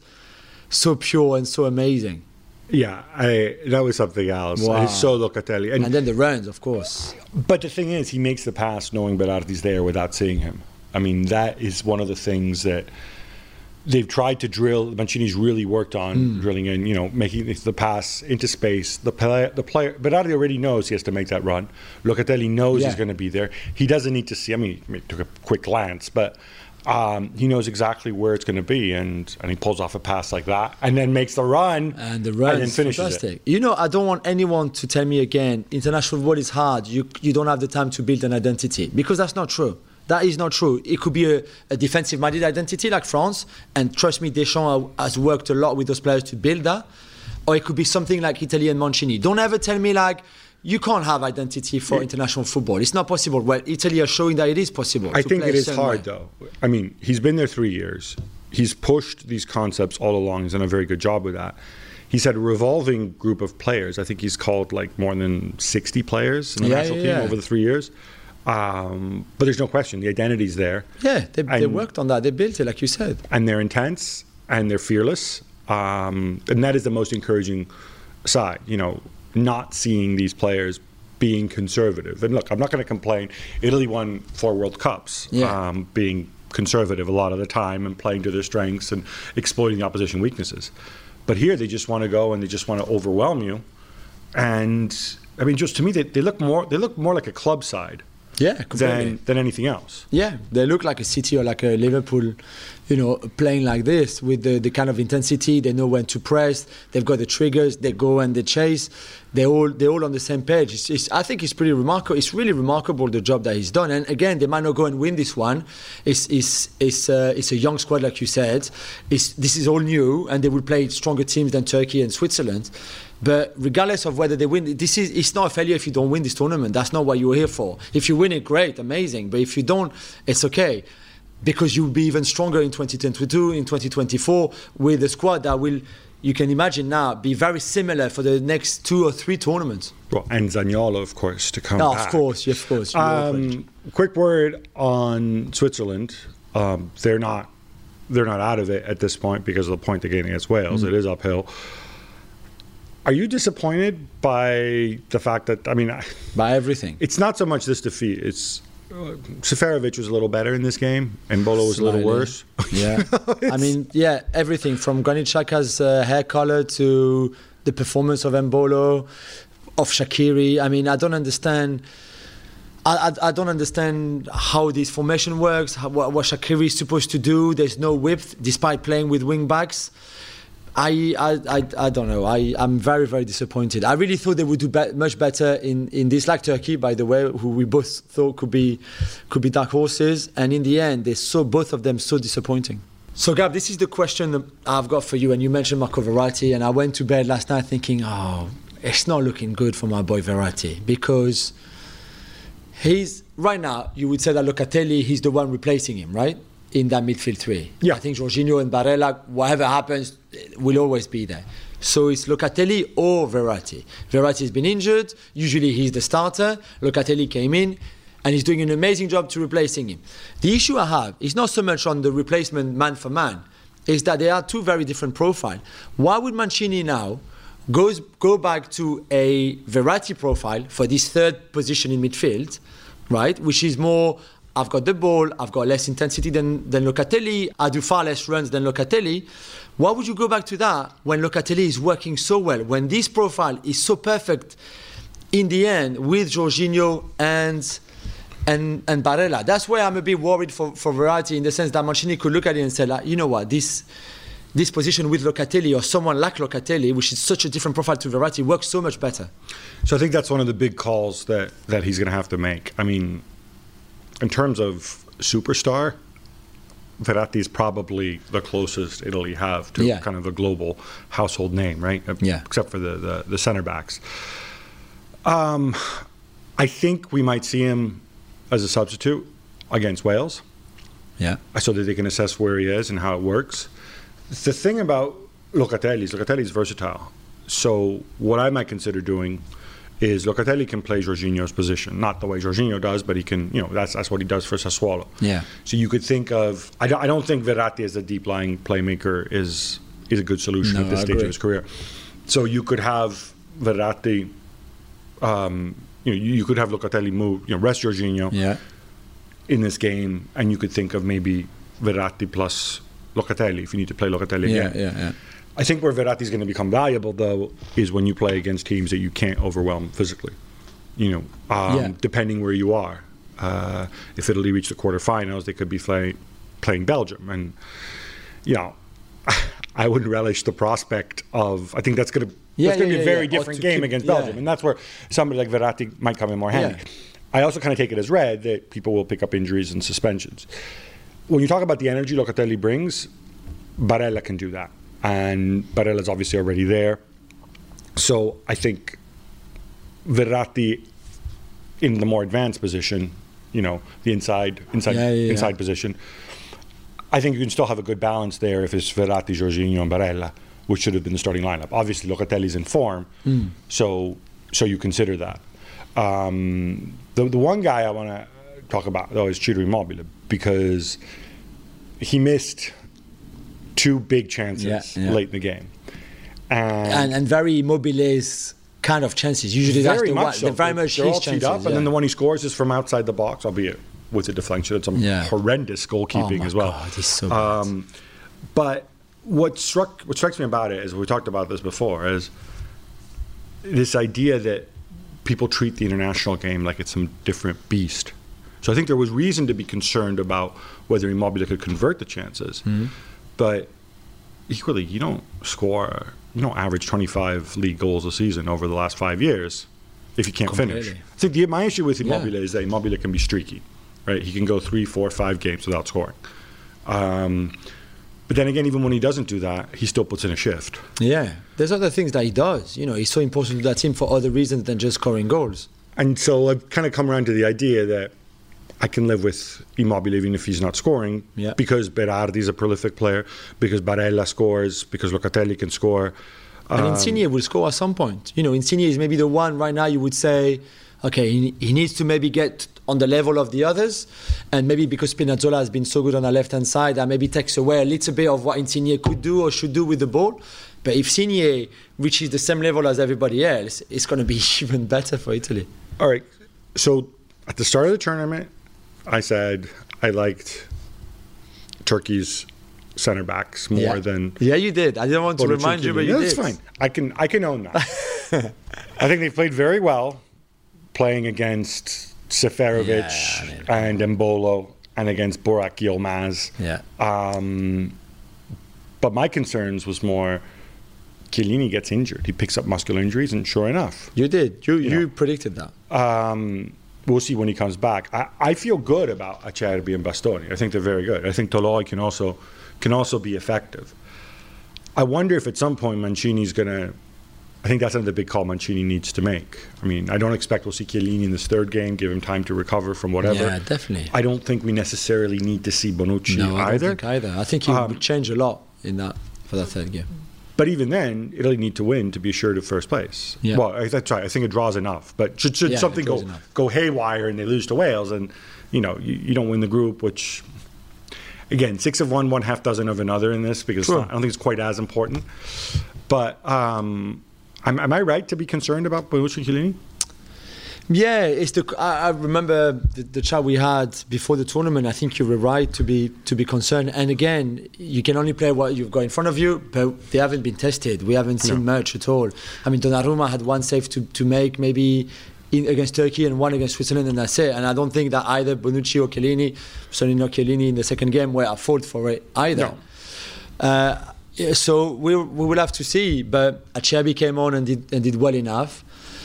Speaker 2: so pure and so amazing.
Speaker 1: Yeah, I, that was something else.
Speaker 2: Wow.
Speaker 1: He's so Locatelli. And,
Speaker 2: And then the runs, of course.
Speaker 1: but the thing is, he makes the pass knowing Berardi's there without seeing him. I mean, that is one of the things that they've tried to drill. Mancini's really worked on
Speaker 2: Mm.
Speaker 1: drilling in, you know, making the pass into space. The player, the player, Berardi already knows he has to make that run. Locatelli knows
Speaker 2: Yeah.
Speaker 1: he's going to be there. He doesn't need to see. I mean, he took a quick glance, but um, he knows exactly where it's going to be, and and he pulls off a pass like that, and then makes the run,
Speaker 2: And the run
Speaker 1: and then
Speaker 2: is
Speaker 1: finishes
Speaker 2: fantastic.
Speaker 1: it.
Speaker 2: You know, I don't want anyone to tell me again, international football is hard. You you don't have the time to build an identity because that's not true. That is not true. It could be a, a defensive-minded identity like France, and trust me, Deschamps has worked a lot with those players to build that. Or it could be something like Italy and Mancini. Don't ever tell me like you can't have identity for
Speaker 1: Yeah.
Speaker 2: international football. It's not possible. Well, Italy are showing that it is possible.
Speaker 1: I
Speaker 2: to
Speaker 1: think
Speaker 2: play
Speaker 1: it
Speaker 2: a
Speaker 1: is
Speaker 2: certain
Speaker 1: hard,
Speaker 2: way.
Speaker 1: though. I mean, he's been there three years. He's pushed these concepts all along. He's done a very good job with that. He's had a revolving group of players. I think he's called like more than sixty players in the
Speaker 2: Yeah,
Speaker 1: national
Speaker 2: yeah,
Speaker 1: team
Speaker 2: yeah.
Speaker 1: over the three years. Um, but there's no question, the identity's there.
Speaker 2: Yeah, they, they
Speaker 1: And-
Speaker 2: worked on that. They built it, like you said.
Speaker 1: And they're intense and they're fearless. Um, and that is the most encouraging side, you know, not seeing these players being conservative. And look, I'm not going to complain. Italy won four World Cups,
Speaker 2: Yeah.
Speaker 1: um, being conservative a lot of the time and playing to their strengths and exploiting the opposition weaknesses. But here they just want to go and they just want to overwhelm you. And I mean, just to me, they, they look more they look more like a club side
Speaker 2: Yeah, completely.
Speaker 1: than than anything else.
Speaker 2: Yeah, they look like a City or like a Liverpool, you know, playing like this with the, the kind of intensity. They know when to press. They've got the triggers. They go and they chase. They all they're all on the same page. It's, it's, I think it's pretty remarkable. It's really remarkable the job that he's done. And again, they might not go and win this one. It's it's it's uh, it's a young squad, like you said. It's this is all new, and they will play stronger teams than Turkey and Switzerland. But regardless of whether they win, this is it's not a failure if you don't win this tournament. That's not what you're here for. If you win it, great, amazing. But if you don't, it's okay. Because you'll be even stronger in twenty twenty-two, in twenty twenty-four, with a squad that will, you can imagine now, be very similar for the next two or three tournaments.
Speaker 1: Well, and Zaniolo, of course, to come
Speaker 2: No,
Speaker 1: back.
Speaker 2: of course, yeah, of course. you're correct.
Speaker 1: Um, quick word on Switzerland. Um, they're not they're not out of it at this point because of the point they're getting against Wales.
Speaker 2: Mm.
Speaker 1: It is uphill. Are you disappointed by the fact that, I mean, I-
Speaker 2: By everything.
Speaker 1: it's not so much this defeat. It's uh, Seferovic was a little better in this game, and Bolo was a little
Speaker 2: Slightly.
Speaker 1: worse.
Speaker 2: Yeah. I mean, yeah, everything from Granit Xhaka's uh, hair color to the performance of Mbolo, of Shaqiri. I mean, I don't understand. I, I, I don't understand how this formation works, how, what, what Shaqiri is supposed to do. There's no width despite playing with wing backs. I, I, I, I don't know. I, I'm very, very disappointed. I really thought they would do be- much better in, in this, like Turkey, by the way, who we both thought could be could be dark horses. And in the end, they saw both of them so disappointing. So, Gab, this is the question I've got for you. And you mentioned Marco Verratti. And I went to bed last night thinking, oh, it's not looking good for my boy Verratti. Because he's, right now, you would say that Locatelli, he's the one replacing him, right? In that midfield three.
Speaker 1: Yeah.
Speaker 2: I think Jorginho and Barella, whatever happens, will always be there. So it's Locatelli or Verratti. Verratti's been injured. Usually he's the starter. Locatelli came in and he's doing an amazing job to replacing him. The issue I have is not so much on the replacement man for man, is that they are two very different profiles. Why would Mancini now goes, go back to a Verratti profile for this third position in midfield, right? Which is more, I've got the ball, I've got less intensity than, than Locatelli, I do far less runs than Locatelli. Why would you go back to that when Locatelli is working so well, when this profile is so perfect in the end with Jorginho and and and Barella? That's why I'm a bit worried for, for Verratti, in the sense that Mancini could look at it and say, like, you know what, this this position with Locatelli or someone like Locatelli, which is such a different profile to Verratti, works so much better.
Speaker 1: So I think that's one of the big calls that, that he's going to have to make. I mean, in terms of superstar, Verratti is probably the closest Italy have to
Speaker 2: yeah.
Speaker 1: kind of a global household name, right?
Speaker 2: Yeah.
Speaker 1: Except for the, the, the center backs. Um, I think we might see him as a substitute against Wales.
Speaker 2: Yeah.
Speaker 1: So that they can assess where he is and how it works. The thing about Locatelli is Locatelli is versatile. So what I might consider doing is Locatelli can play Jorginho's position, not the way Jorginho does, but he can, you know, that's that's what he does for Sassuolo.
Speaker 2: Yeah.
Speaker 1: So you could think of, I don't, I don't think Verratti as a deep lying playmaker is is a good solution
Speaker 2: No,
Speaker 1: at this
Speaker 2: I
Speaker 1: stage
Speaker 2: agree.
Speaker 1: of his career. So you could have Verratti, um, you know, you, you could have Locatelli move, you know, rest Jorginho
Speaker 2: Yeah.
Speaker 1: in this game, and you could think of maybe Verratti plus Locatelli if you need to play Locatelli
Speaker 2: Yeah,
Speaker 1: again.
Speaker 2: yeah, yeah.
Speaker 1: I think where Verratti's going to become valuable, though, is when you play against teams that you can't overwhelm physically. You know, um,
Speaker 2: Yeah.
Speaker 1: depending where you are. Uh, if Italy reach the quarterfinals, they could be play, playing Belgium, and you know, I wouldn't relish the prospect of. I think that's going to
Speaker 2: Yeah,
Speaker 1: that's going to
Speaker 2: yeah,
Speaker 1: be a
Speaker 2: yeah,
Speaker 1: very
Speaker 2: yeah. Or
Speaker 1: different
Speaker 2: to
Speaker 1: game
Speaker 2: keep-
Speaker 1: against
Speaker 2: yeah.
Speaker 1: Belgium, and that's where somebody like Verratti might come in more handy.
Speaker 2: Yeah.
Speaker 1: I also kind of take it as read that people will pick up injuries and suspensions. When you talk about the energy Locatelli brings, Barella can do that. And Barella's obviously already there. So I think Verratti in the more advanced position, you know, the inside inside
Speaker 2: Yeah, yeah,
Speaker 1: inside
Speaker 2: yeah.
Speaker 1: position, I think you can still have a good balance there if it's Verratti, Jorginho and Barella, which should have been the starting lineup. Obviously Locatelli's in form,
Speaker 2: Mm.
Speaker 1: so so you consider that. Um, the, the one guy I want to talk about, though, is Ciro Immobile, because he missed two big chances
Speaker 2: Yeah, yeah.
Speaker 1: late in the game. And,
Speaker 2: And, and very Immobile's kind of chances. Usually that's
Speaker 1: very
Speaker 2: the
Speaker 1: much
Speaker 2: one.
Speaker 1: so.
Speaker 2: They're very much
Speaker 1: They're
Speaker 2: his
Speaker 1: all teed
Speaker 2: chances.
Speaker 1: up,
Speaker 2: yeah.
Speaker 1: and then the one he scores is from outside the box, albeit with a deflection. It's some
Speaker 2: Yeah.
Speaker 1: horrendous goalkeeping
Speaker 2: Oh my
Speaker 1: as well.
Speaker 2: God, he's so bad.
Speaker 1: Um, but what struck what strikes me about it is, we talked about this before, is this idea that people treat the international game like it's some different beast. So I think there was reason to be concerned about whether Immobile could convert the chances.
Speaker 2: Mm-hmm.
Speaker 1: But equally, you don't score, you don't average twenty-five league goals a season over the last five years if you can't finish.
Speaker 2: Completely.
Speaker 1: I think the, my issue with Immobile
Speaker 2: Yeah.
Speaker 1: is that Immobile can be streaky, right? He can go three, four, five games without scoring. Um, but then again, even when he doesn't do that, he still puts in a shift.
Speaker 2: Yeah, there's other things that he does. You know, he's so important to that team for other reasons than just scoring goals.
Speaker 1: And so I've kind of come around to the idea that I can live with Immobile even if he's not scoring,
Speaker 2: Yeah.
Speaker 1: because Berardi's a prolific player, because Barella scores, because Locatelli can score.
Speaker 2: And
Speaker 1: Um,
Speaker 2: Insigne will score at some point. You know, Insigne is maybe the one right now you would say, okay, he, he needs to maybe get on the level of the others. And maybe because Spinazzola has been so good on the left-hand side, that maybe takes away a little bit of what Insigne could do or should do with the ball. But if Insigne reaches the same level as everybody else, it's going to be even better for Italy.
Speaker 1: All right. So at the start of the tournament, I said I liked Turkey's center backs more
Speaker 2: yeah.
Speaker 1: than
Speaker 2: Yeah, you did. I didn't want to remind you, but you
Speaker 1: That's
Speaker 2: did.
Speaker 1: fine. I can I can own that. I think they played very well playing against Seferovic
Speaker 2: Yeah, I mean-
Speaker 1: and Embolo and against Burak Yilmaz.
Speaker 2: Yeah.
Speaker 1: Um, but my concerns was more Chiellini gets injured. He picks up muscular injuries, and sure enough,
Speaker 2: You did. You
Speaker 1: You
Speaker 2: you,
Speaker 1: know.
Speaker 2: predicted that.
Speaker 1: um, we'll see when he comes back. I, I feel good about Acerbi and Bastoni. I think they're very good. I think Toloi can also can also be effective. I wonder if at some point Mancini's going to. I think that's another big call Mancini needs to make. I mean, I don't expect we'll see Chiellini in this third game, give him time to recover from whatever.
Speaker 2: Yeah, definitely.
Speaker 1: I don't think we necessarily need to see Bonucci
Speaker 2: No, I
Speaker 1: either.
Speaker 2: don't think either. I think he
Speaker 1: Um,
Speaker 2: would change a lot in that for that third game.
Speaker 1: But even then, Italy need to win to be assured of first place.
Speaker 2: Yeah.
Speaker 1: Well, I- that's right. I think a draw's enough. But should, should
Speaker 2: Yeah,
Speaker 1: something
Speaker 2: a draw's
Speaker 1: go
Speaker 2: enough.
Speaker 1: go haywire and they lose to Wales, and you know you, you don't win the group, which again, six of one, one half dozen of another in this because it's
Speaker 2: Sure.
Speaker 1: not, I don't think it's quite as important. But um, am, am I right to be concerned about Bonucci and Chiellini?
Speaker 2: Yeah, it's the. I, I remember the, the chat we had before the tournament. I think you were right to be to be concerned. And again, you can only play what you've got in front of you, but they haven't been tested. We haven't seen
Speaker 1: No.
Speaker 2: much at all. I mean, Donnarumma had one save to, to make, maybe in, against Turkey, and one against Switzerland, and that's it. And I don't think that either Bonucci or Chiellini, certainly not Chiellini in the second game, were at fault for it either.
Speaker 1: No.
Speaker 2: Uh, yeah, so we we will have to see. But Acerbi came on and did and did well enough.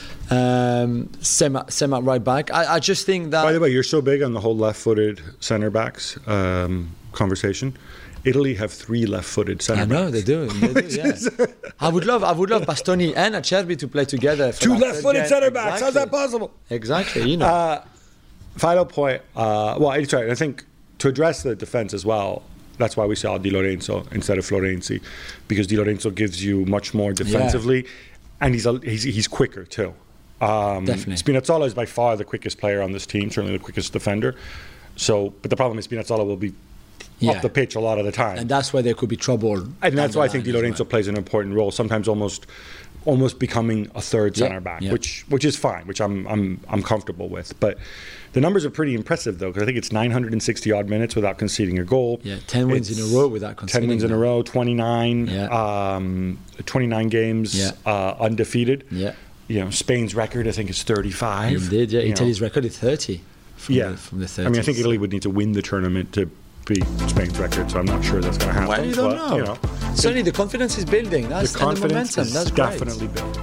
Speaker 2: Um, same, at- same at right back. I, I just think that.
Speaker 1: By the way, you're so big on the whole left-footed centre backs um, conversation. Italy have three left-footed centre
Speaker 2: I
Speaker 1: backs.
Speaker 2: know they do. They do yeah. I would love, I would love Bastoni and Acerbi to play together. For
Speaker 1: Two
Speaker 2: that third
Speaker 1: left-footed
Speaker 2: game.
Speaker 1: centre backs. How's that
Speaker 2: Exactly.
Speaker 1: possible?
Speaker 2: Exactly. You know.
Speaker 1: Uh, final point. Uh, well, it's right. I think to address the defense as well, that's why we saw Di Lorenzo instead of Florenzi, because Di Lorenzo gives you much more defensively, and he's, a, he's he's quicker too. Um,
Speaker 2: Definitely.
Speaker 1: Spinazzola is by far the quickest player on this team, certainly the quickest defender. So, but the problem is Spinazzola will be
Speaker 2: Yeah.
Speaker 1: off the pitch a lot of the time,
Speaker 2: and that's where there could be trouble.
Speaker 1: and that's
Speaker 2: down
Speaker 1: why I
Speaker 2: the
Speaker 1: think Di
Speaker 2: line as
Speaker 1: Lorenzo
Speaker 2: well.
Speaker 1: plays an important role, sometimes almost almost becoming a third
Speaker 2: Yeah,
Speaker 1: center back,
Speaker 2: yeah.
Speaker 1: which which is fine, which I'm I'm I'm comfortable with. But the numbers are pretty impressive though, because I think it's nine hundred sixty odd minutes without conceding a goal.
Speaker 2: Yeah, ten wins
Speaker 1: It's
Speaker 2: in a row without conceding.
Speaker 1: ten wins in a
Speaker 2: now.
Speaker 1: row, twenty-nine,
Speaker 2: Yeah.
Speaker 1: um, twenty-nine games
Speaker 2: Yeah.
Speaker 1: uh, undefeated.
Speaker 2: Yeah.
Speaker 1: You know, Spain's record I think is thirty-five.
Speaker 2: Indeed, yeah.
Speaker 1: You know.
Speaker 2: Italy's record is thirty. From
Speaker 1: Yeah,
Speaker 2: the, from the
Speaker 1: I
Speaker 2: thirties.
Speaker 1: mean, I think Italy would need to win the tournament to beat Spain's record, so I'm not sure that's going to happen.
Speaker 2: Well, you don't
Speaker 1: but,
Speaker 2: know.
Speaker 1: You know,
Speaker 2: Certainly, the confidence is building. That's
Speaker 1: the
Speaker 2: and the
Speaker 1: confidence
Speaker 2: momentum.
Speaker 1: is
Speaker 2: That's great.
Speaker 1: definitely built.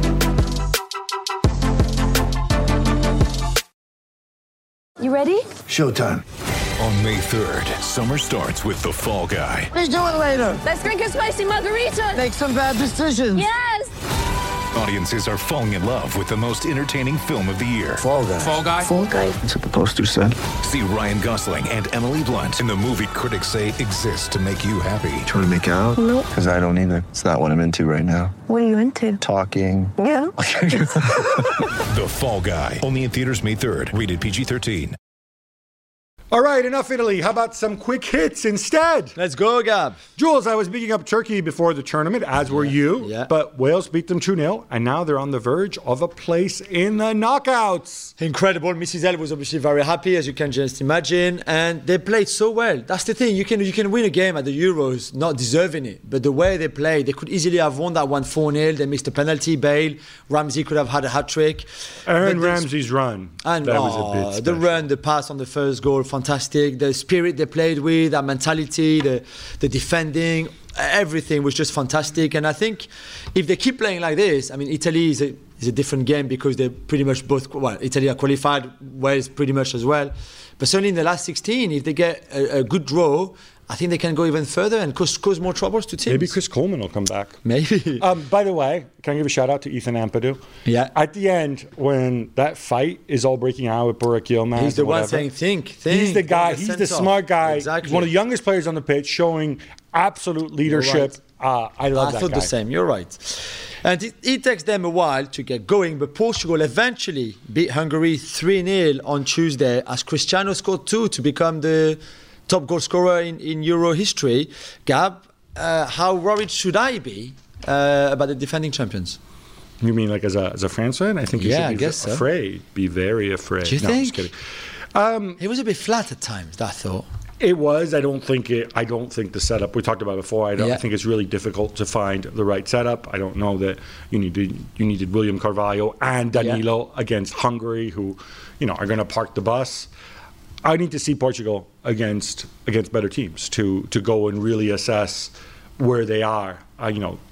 Speaker 3: You ready?
Speaker 4: Showtime.
Speaker 5: On May third, summer starts with The Fall Guy.
Speaker 4: Let's do it later.
Speaker 3: Let's drink a spicy margarita.
Speaker 4: Make some bad decisions.
Speaker 3: Yes!
Speaker 5: Audiences are falling in love with the most entertaining film of the year.
Speaker 4: Fall guy.
Speaker 5: Fall Guy.
Speaker 3: Fall guy.
Speaker 4: That's what the poster said.
Speaker 5: See Ryan Gosling and Emily Blunt in the movie critics say exists to make you happy.
Speaker 4: Trying to make it out?
Speaker 3: Nope.
Speaker 4: Because I don't either. It's not what I'm into right now.
Speaker 3: What are you into?
Speaker 4: Talking.
Speaker 3: Yeah.
Speaker 5: The Fall Guy. Only in theaters May third. Rated P G thirteen.
Speaker 1: All right, enough Italy. How about some quick hits instead?
Speaker 2: Let's go, Gab.
Speaker 1: Jules, I was bigging up Turkey before the tournament, as were you.
Speaker 2: yeah.
Speaker 1: But Wales beat them two nil, and now they're on the verge of a place in the knockouts.
Speaker 2: Incredible. Missus L was obviously very happy, as you can just imagine, and they played so well. That's the thing. You can you can win a game at the Euros not deserving it, but the way they played, they could easily have won that one four nil. They missed a penalty. Bale, Ramsey could have had a hat trick.
Speaker 1: Aaron
Speaker 2: But the-
Speaker 1: Ramsey's run.
Speaker 2: And
Speaker 1: that was
Speaker 2: oh,
Speaker 1: a bit
Speaker 2: the
Speaker 1: special.
Speaker 2: run, the pass on the first goal, fantastic. The spirit they played with, that mentality, the the defending, everything was just fantastic. And I think if they keep playing like this, I mean, Italy is a, is a different game because they're pretty much both, well, Italy are qualified, Wales pretty much as well. But certainly in the last sixteen, if they get a, a good draw, I think they can go even further and cause, cause more troubles to teams.
Speaker 1: Maybe Chris Coleman will come back.
Speaker 2: Maybe.
Speaker 1: Um, by the way, can I give a shout out to Ethan Ampadu?
Speaker 2: Yeah.
Speaker 1: At the end, when that fight is all breaking out with Burak Yilmaz,
Speaker 2: He's the
Speaker 1: and
Speaker 2: one
Speaker 1: whatever,
Speaker 2: saying, think, think.
Speaker 1: He's the guy.
Speaker 2: don't
Speaker 1: He's
Speaker 2: get
Speaker 1: the
Speaker 2: sent
Speaker 1: smart
Speaker 2: off.
Speaker 1: guy.
Speaker 2: Exactly.
Speaker 1: He's one of the youngest players on the pitch, showing absolute leadership. Uh, I love
Speaker 2: I
Speaker 1: that
Speaker 2: thought
Speaker 1: guy.
Speaker 2: the same. You're right. And it, it takes them a while to get going, but Portugal eventually beat Hungary three nil on Tuesday as Cristiano scored two to become the top goal scorer in, in Euro history. Gab, uh, how worried should I be uh, about the defending champions?
Speaker 1: You mean like as a as a France fan? I think you
Speaker 2: Yeah, I
Speaker 1: should be
Speaker 2: guess so.
Speaker 1: afraid. Be very afraid.
Speaker 2: Do you
Speaker 1: no, I'm just
Speaker 2: think?
Speaker 1: kidding. Um,
Speaker 2: It was a bit flat at times, I thought.
Speaker 1: It was. I don't think it. I don't think the setup we talked about before. I don't
Speaker 2: Yeah.
Speaker 1: think it's really difficult to find the right setup. I don't know that you needed you needed William Carvalho and Danilo against Hungary, who, you know, are going to park the bus. I need to see Portugal against against better teams to to go and really assess where they are. Uh, you know,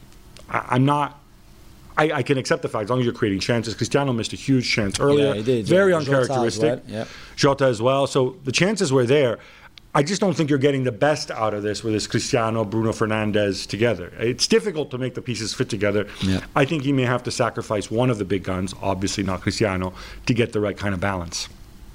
Speaker 1: I, I'm not. I, I can accept the fact as long as you're creating chances. Cristiano missed a huge chance earlier.
Speaker 2: Yeah, he did,
Speaker 1: Very
Speaker 2: yeah.
Speaker 1: uncharacteristic.
Speaker 2: Jota as well, yeah.
Speaker 1: Jota as well. So the chances were there. I just don't think you're getting the best out of this with this Cristiano, Bruno Fernandes together. It's difficult to make the pieces fit together.
Speaker 2: Yeah.
Speaker 1: I think he may have to sacrifice one of the big guns, obviously not Cristiano, to get the right kind of balance.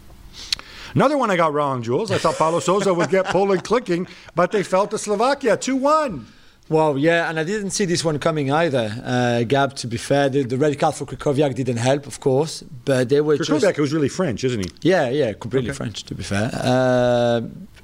Speaker 1: Another one I got wrong, Jules. I thought Paulo Sousa would get Poland clicking, but they fell to Slovakia two one.
Speaker 2: Well, yeah, and I didn't see this one coming either, uh, Gab, to be fair. The, the red card for Krychowiak didn't help, of course, but they were just...
Speaker 1: Krychowiak was really French, isn't he?
Speaker 2: Yeah, yeah, completely
Speaker 1: Okay.
Speaker 2: French, to be fair. Uh,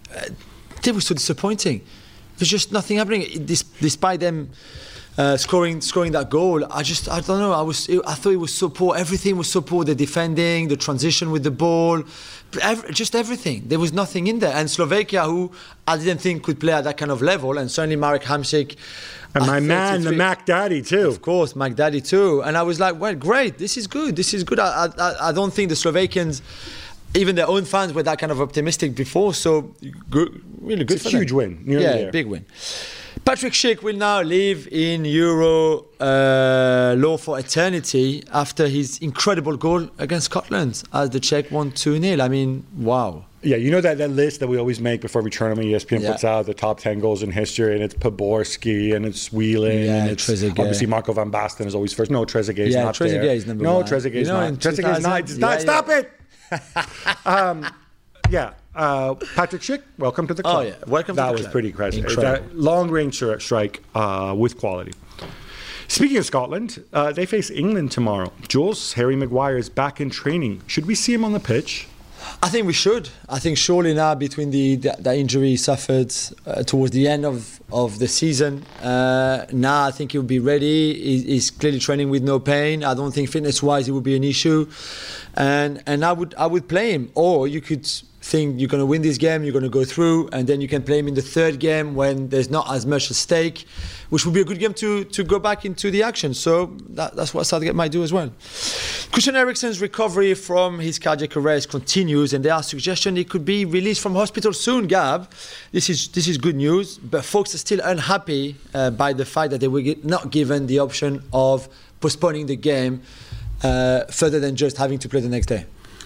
Speaker 2: they were so disappointing. There's just nothing happening. This, despite them uh, scoring scoring that goal, I just, I don't know, I was, I thought it was so poor. Everything was so poor. The defending, the transition with the ball, every, just everything. There was nothing in there. And Slovakia, who I didn't think could play at that kind of level, and certainly Marek Hamšík.
Speaker 1: And my
Speaker 2: at
Speaker 1: man, the
Speaker 2: thirty-three
Speaker 1: Mac Daddy, too.
Speaker 2: Of course, Mac Daddy too. And I was like, well, great, this is good, this is good. I, I, I don't think the Slovakians, even their own fans, were that kind of optimistic before. So, good, really good
Speaker 1: It's
Speaker 2: for
Speaker 1: a huge
Speaker 2: them.
Speaker 1: win. Nearly
Speaker 2: Yeah,
Speaker 1: there.
Speaker 2: big win. Patrick Schick will now live in Euro uh, law for eternity after his incredible goal against Scotland as the Czech won two nil. I mean, wow.
Speaker 1: Yeah, you know that, that list that we always make before every tournament, E S P N
Speaker 2: Yeah.
Speaker 1: puts out the top ten goals in history, and it's Poborski, and it's Whelan,
Speaker 2: Yeah,
Speaker 1: and it's
Speaker 2: Trezeguet.
Speaker 1: obviously Marco van Basten is always first. No, Trezeguet is
Speaker 2: Yeah,
Speaker 1: not
Speaker 2: Trezeguet
Speaker 1: there.
Speaker 2: is number
Speaker 1: no,
Speaker 2: one.
Speaker 1: Trezeguet
Speaker 2: You
Speaker 1: is
Speaker 2: know,
Speaker 1: not.
Speaker 2: in
Speaker 1: Trezeguet is not. It's not.
Speaker 2: yeah,
Speaker 1: Stop
Speaker 2: yeah.
Speaker 1: it! um, yeah, uh, Patrick Schick, welcome to the club.
Speaker 2: Oh, yeah, welcome to
Speaker 1: that
Speaker 2: the
Speaker 1: was
Speaker 2: club.
Speaker 1: pretty crazy.
Speaker 2: Incredible.
Speaker 1: That long-range strike uh, with quality. Speaking of Scotland, uh, they face England tomorrow. Jules, Harry Maguire is back in training. Should we see him on the pitch?
Speaker 2: I think we should. I think surely now, between the the, the injury he suffered uh, towards the end of, of the season, uh, now I think he'll be ready. He, he's clearly training with no pain. I don't think fitness-wise it would be an issue, and and I would I would play him. Or you could think you're going to win this game, you're going to go through, and then you can play him in the third game when there's not as much at stake, which would be a good game to to go back into the action. So that, that's what Southgate might do as well. Christian Eriksen's recovery from his cardiac arrest continues, and there are suggestions he could be released from hospital soon, Gab. This is this is good news, but folks are still unhappy uh, by the fact that they were gi- not given the option of postponing the game uh, further than just having to play the next day.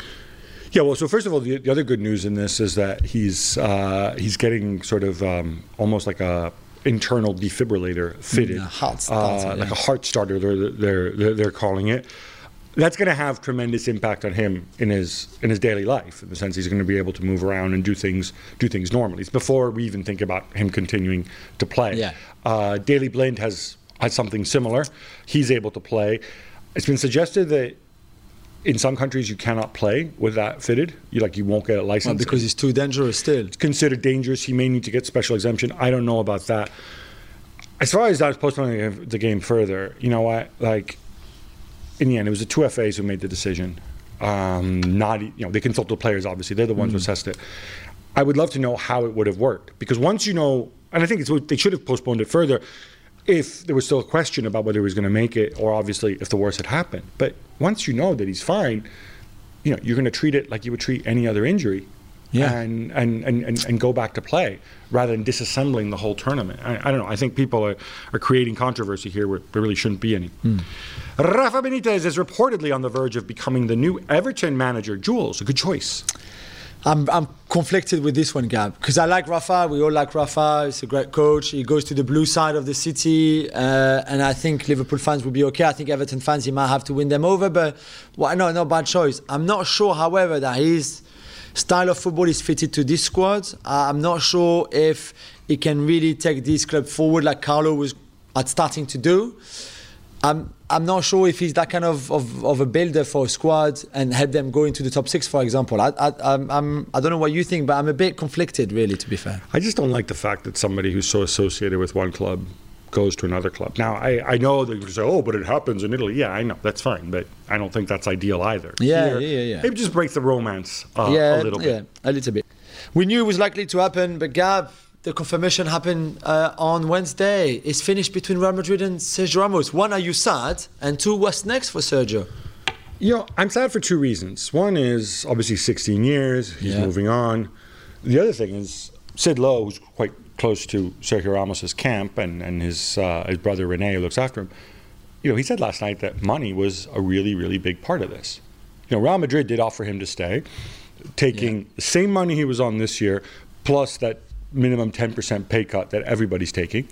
Speaker 1: Yeah, well, so first of all, the, the other good news in this is that he's uh, he's getting sort of um, almost like a internal defibrillator fitted,
Speaker 2: Mm, a heart starter,
Speaker 1: uh, like
Speaker 2: yeah.
Speaker 1: a heart starter. They're they're they're, they're calling it. That's going to have tremendous impact on him in his in his daily life, in the sense he's going to be able to move around and do things do things normally. It's before we even think about him continuing to play.
Speaker 2: Yeah.
Speaker 1: Uh, Daley Blind has has something similar. He's able to play. It's been suggested that in some countries you cannot play with that fitted. You like you won't get a license
Speaker 2: Well, because it's too dangerous still.
Speaker 1: It's considered dangerous. He may need to get special exemption. I don't know about that. As far as that postponing the game further, you know what? Like in the end, it was the two F As who made the decision. Um, not you know they consulted players. Obviously, they're the ones who assessed it. I would love to know how it would have worked, because once you know, and I think it's they should have postponed it further if there was still a question about whether he was going to make it, or obviously if the worst had happened. But once you know that he's fine, you know you're going to treat it like you would treat any other injury,
Speaker 2: Yeah.
Speaker 1: and, and, and, and, and go back to play rather than disassembling the whole tournament. I, I don't know. I think people are, are creating controversy here where there really shouldn't be any.
Speaker 2: Mm.
Speaker 1: Rafa Benitez is reportedly on the verge of becoming the new Everton manager. Jules, a good choice.
Speaker 2: I'm, I'm conflicted with this one, Gab, because I like Rafa. We all like Rafa. He's a great coach. He goes to the blue side of the city, uh, and I think Liverpool fans will be okay. I think Everton fans, he might have to win them over, but well, no, no bad choice. I'm not sure, however, that his style of football is fitted to this squad. Uh, I'm not sure if he can really take this club forward like Carlo was at starting to do. I'm I'm not sure if he's that kind of, of, of a builder for a squad and help them go into the top six, for example. I I I'm, I'm I don't know what you think, but I'm a bit conflicted, really, to be fair.
Speaker 1: I just don't like the fact that somebody who's so associated with one club goes to another club. Now, I, I know that you can say, oh, but it happens in Italy. Yeah, I know. That's fine. But I don't think that's ideal either.
Speaker 2: Yeah,
Speaker 1: Here,
Speaker 2: yeah, yeah.
Speaker 1: Maybe just break the romance uh,
Speaker 2: yeah,
Speaker 1: a little bit.
Speaker 2: Yeah, a little bit. We knew it was likely to happen, but Gab, the confirmation happened uh, on Wednesday. It's finished between Real Madrid and Sergio Ramos. One, are you sad? And two, what's next for Sergio?
Speaker 1: You know, I'm sad for two reasons. One is obviously sixteen years. He's
Speaker 2: Yeah.
Speaker 1: moving on. The other thing is Sid Lowe, who's quite close to Sergio Ramos's camp, and and his uh, his brother Rene looks after him. You know, he said last night that money was a really, really big part of this. You know, Real Madrid did offer him to stay, taking yeah. the same money he was on this year, plus that minimum ten percent pay cut that everybody's taking.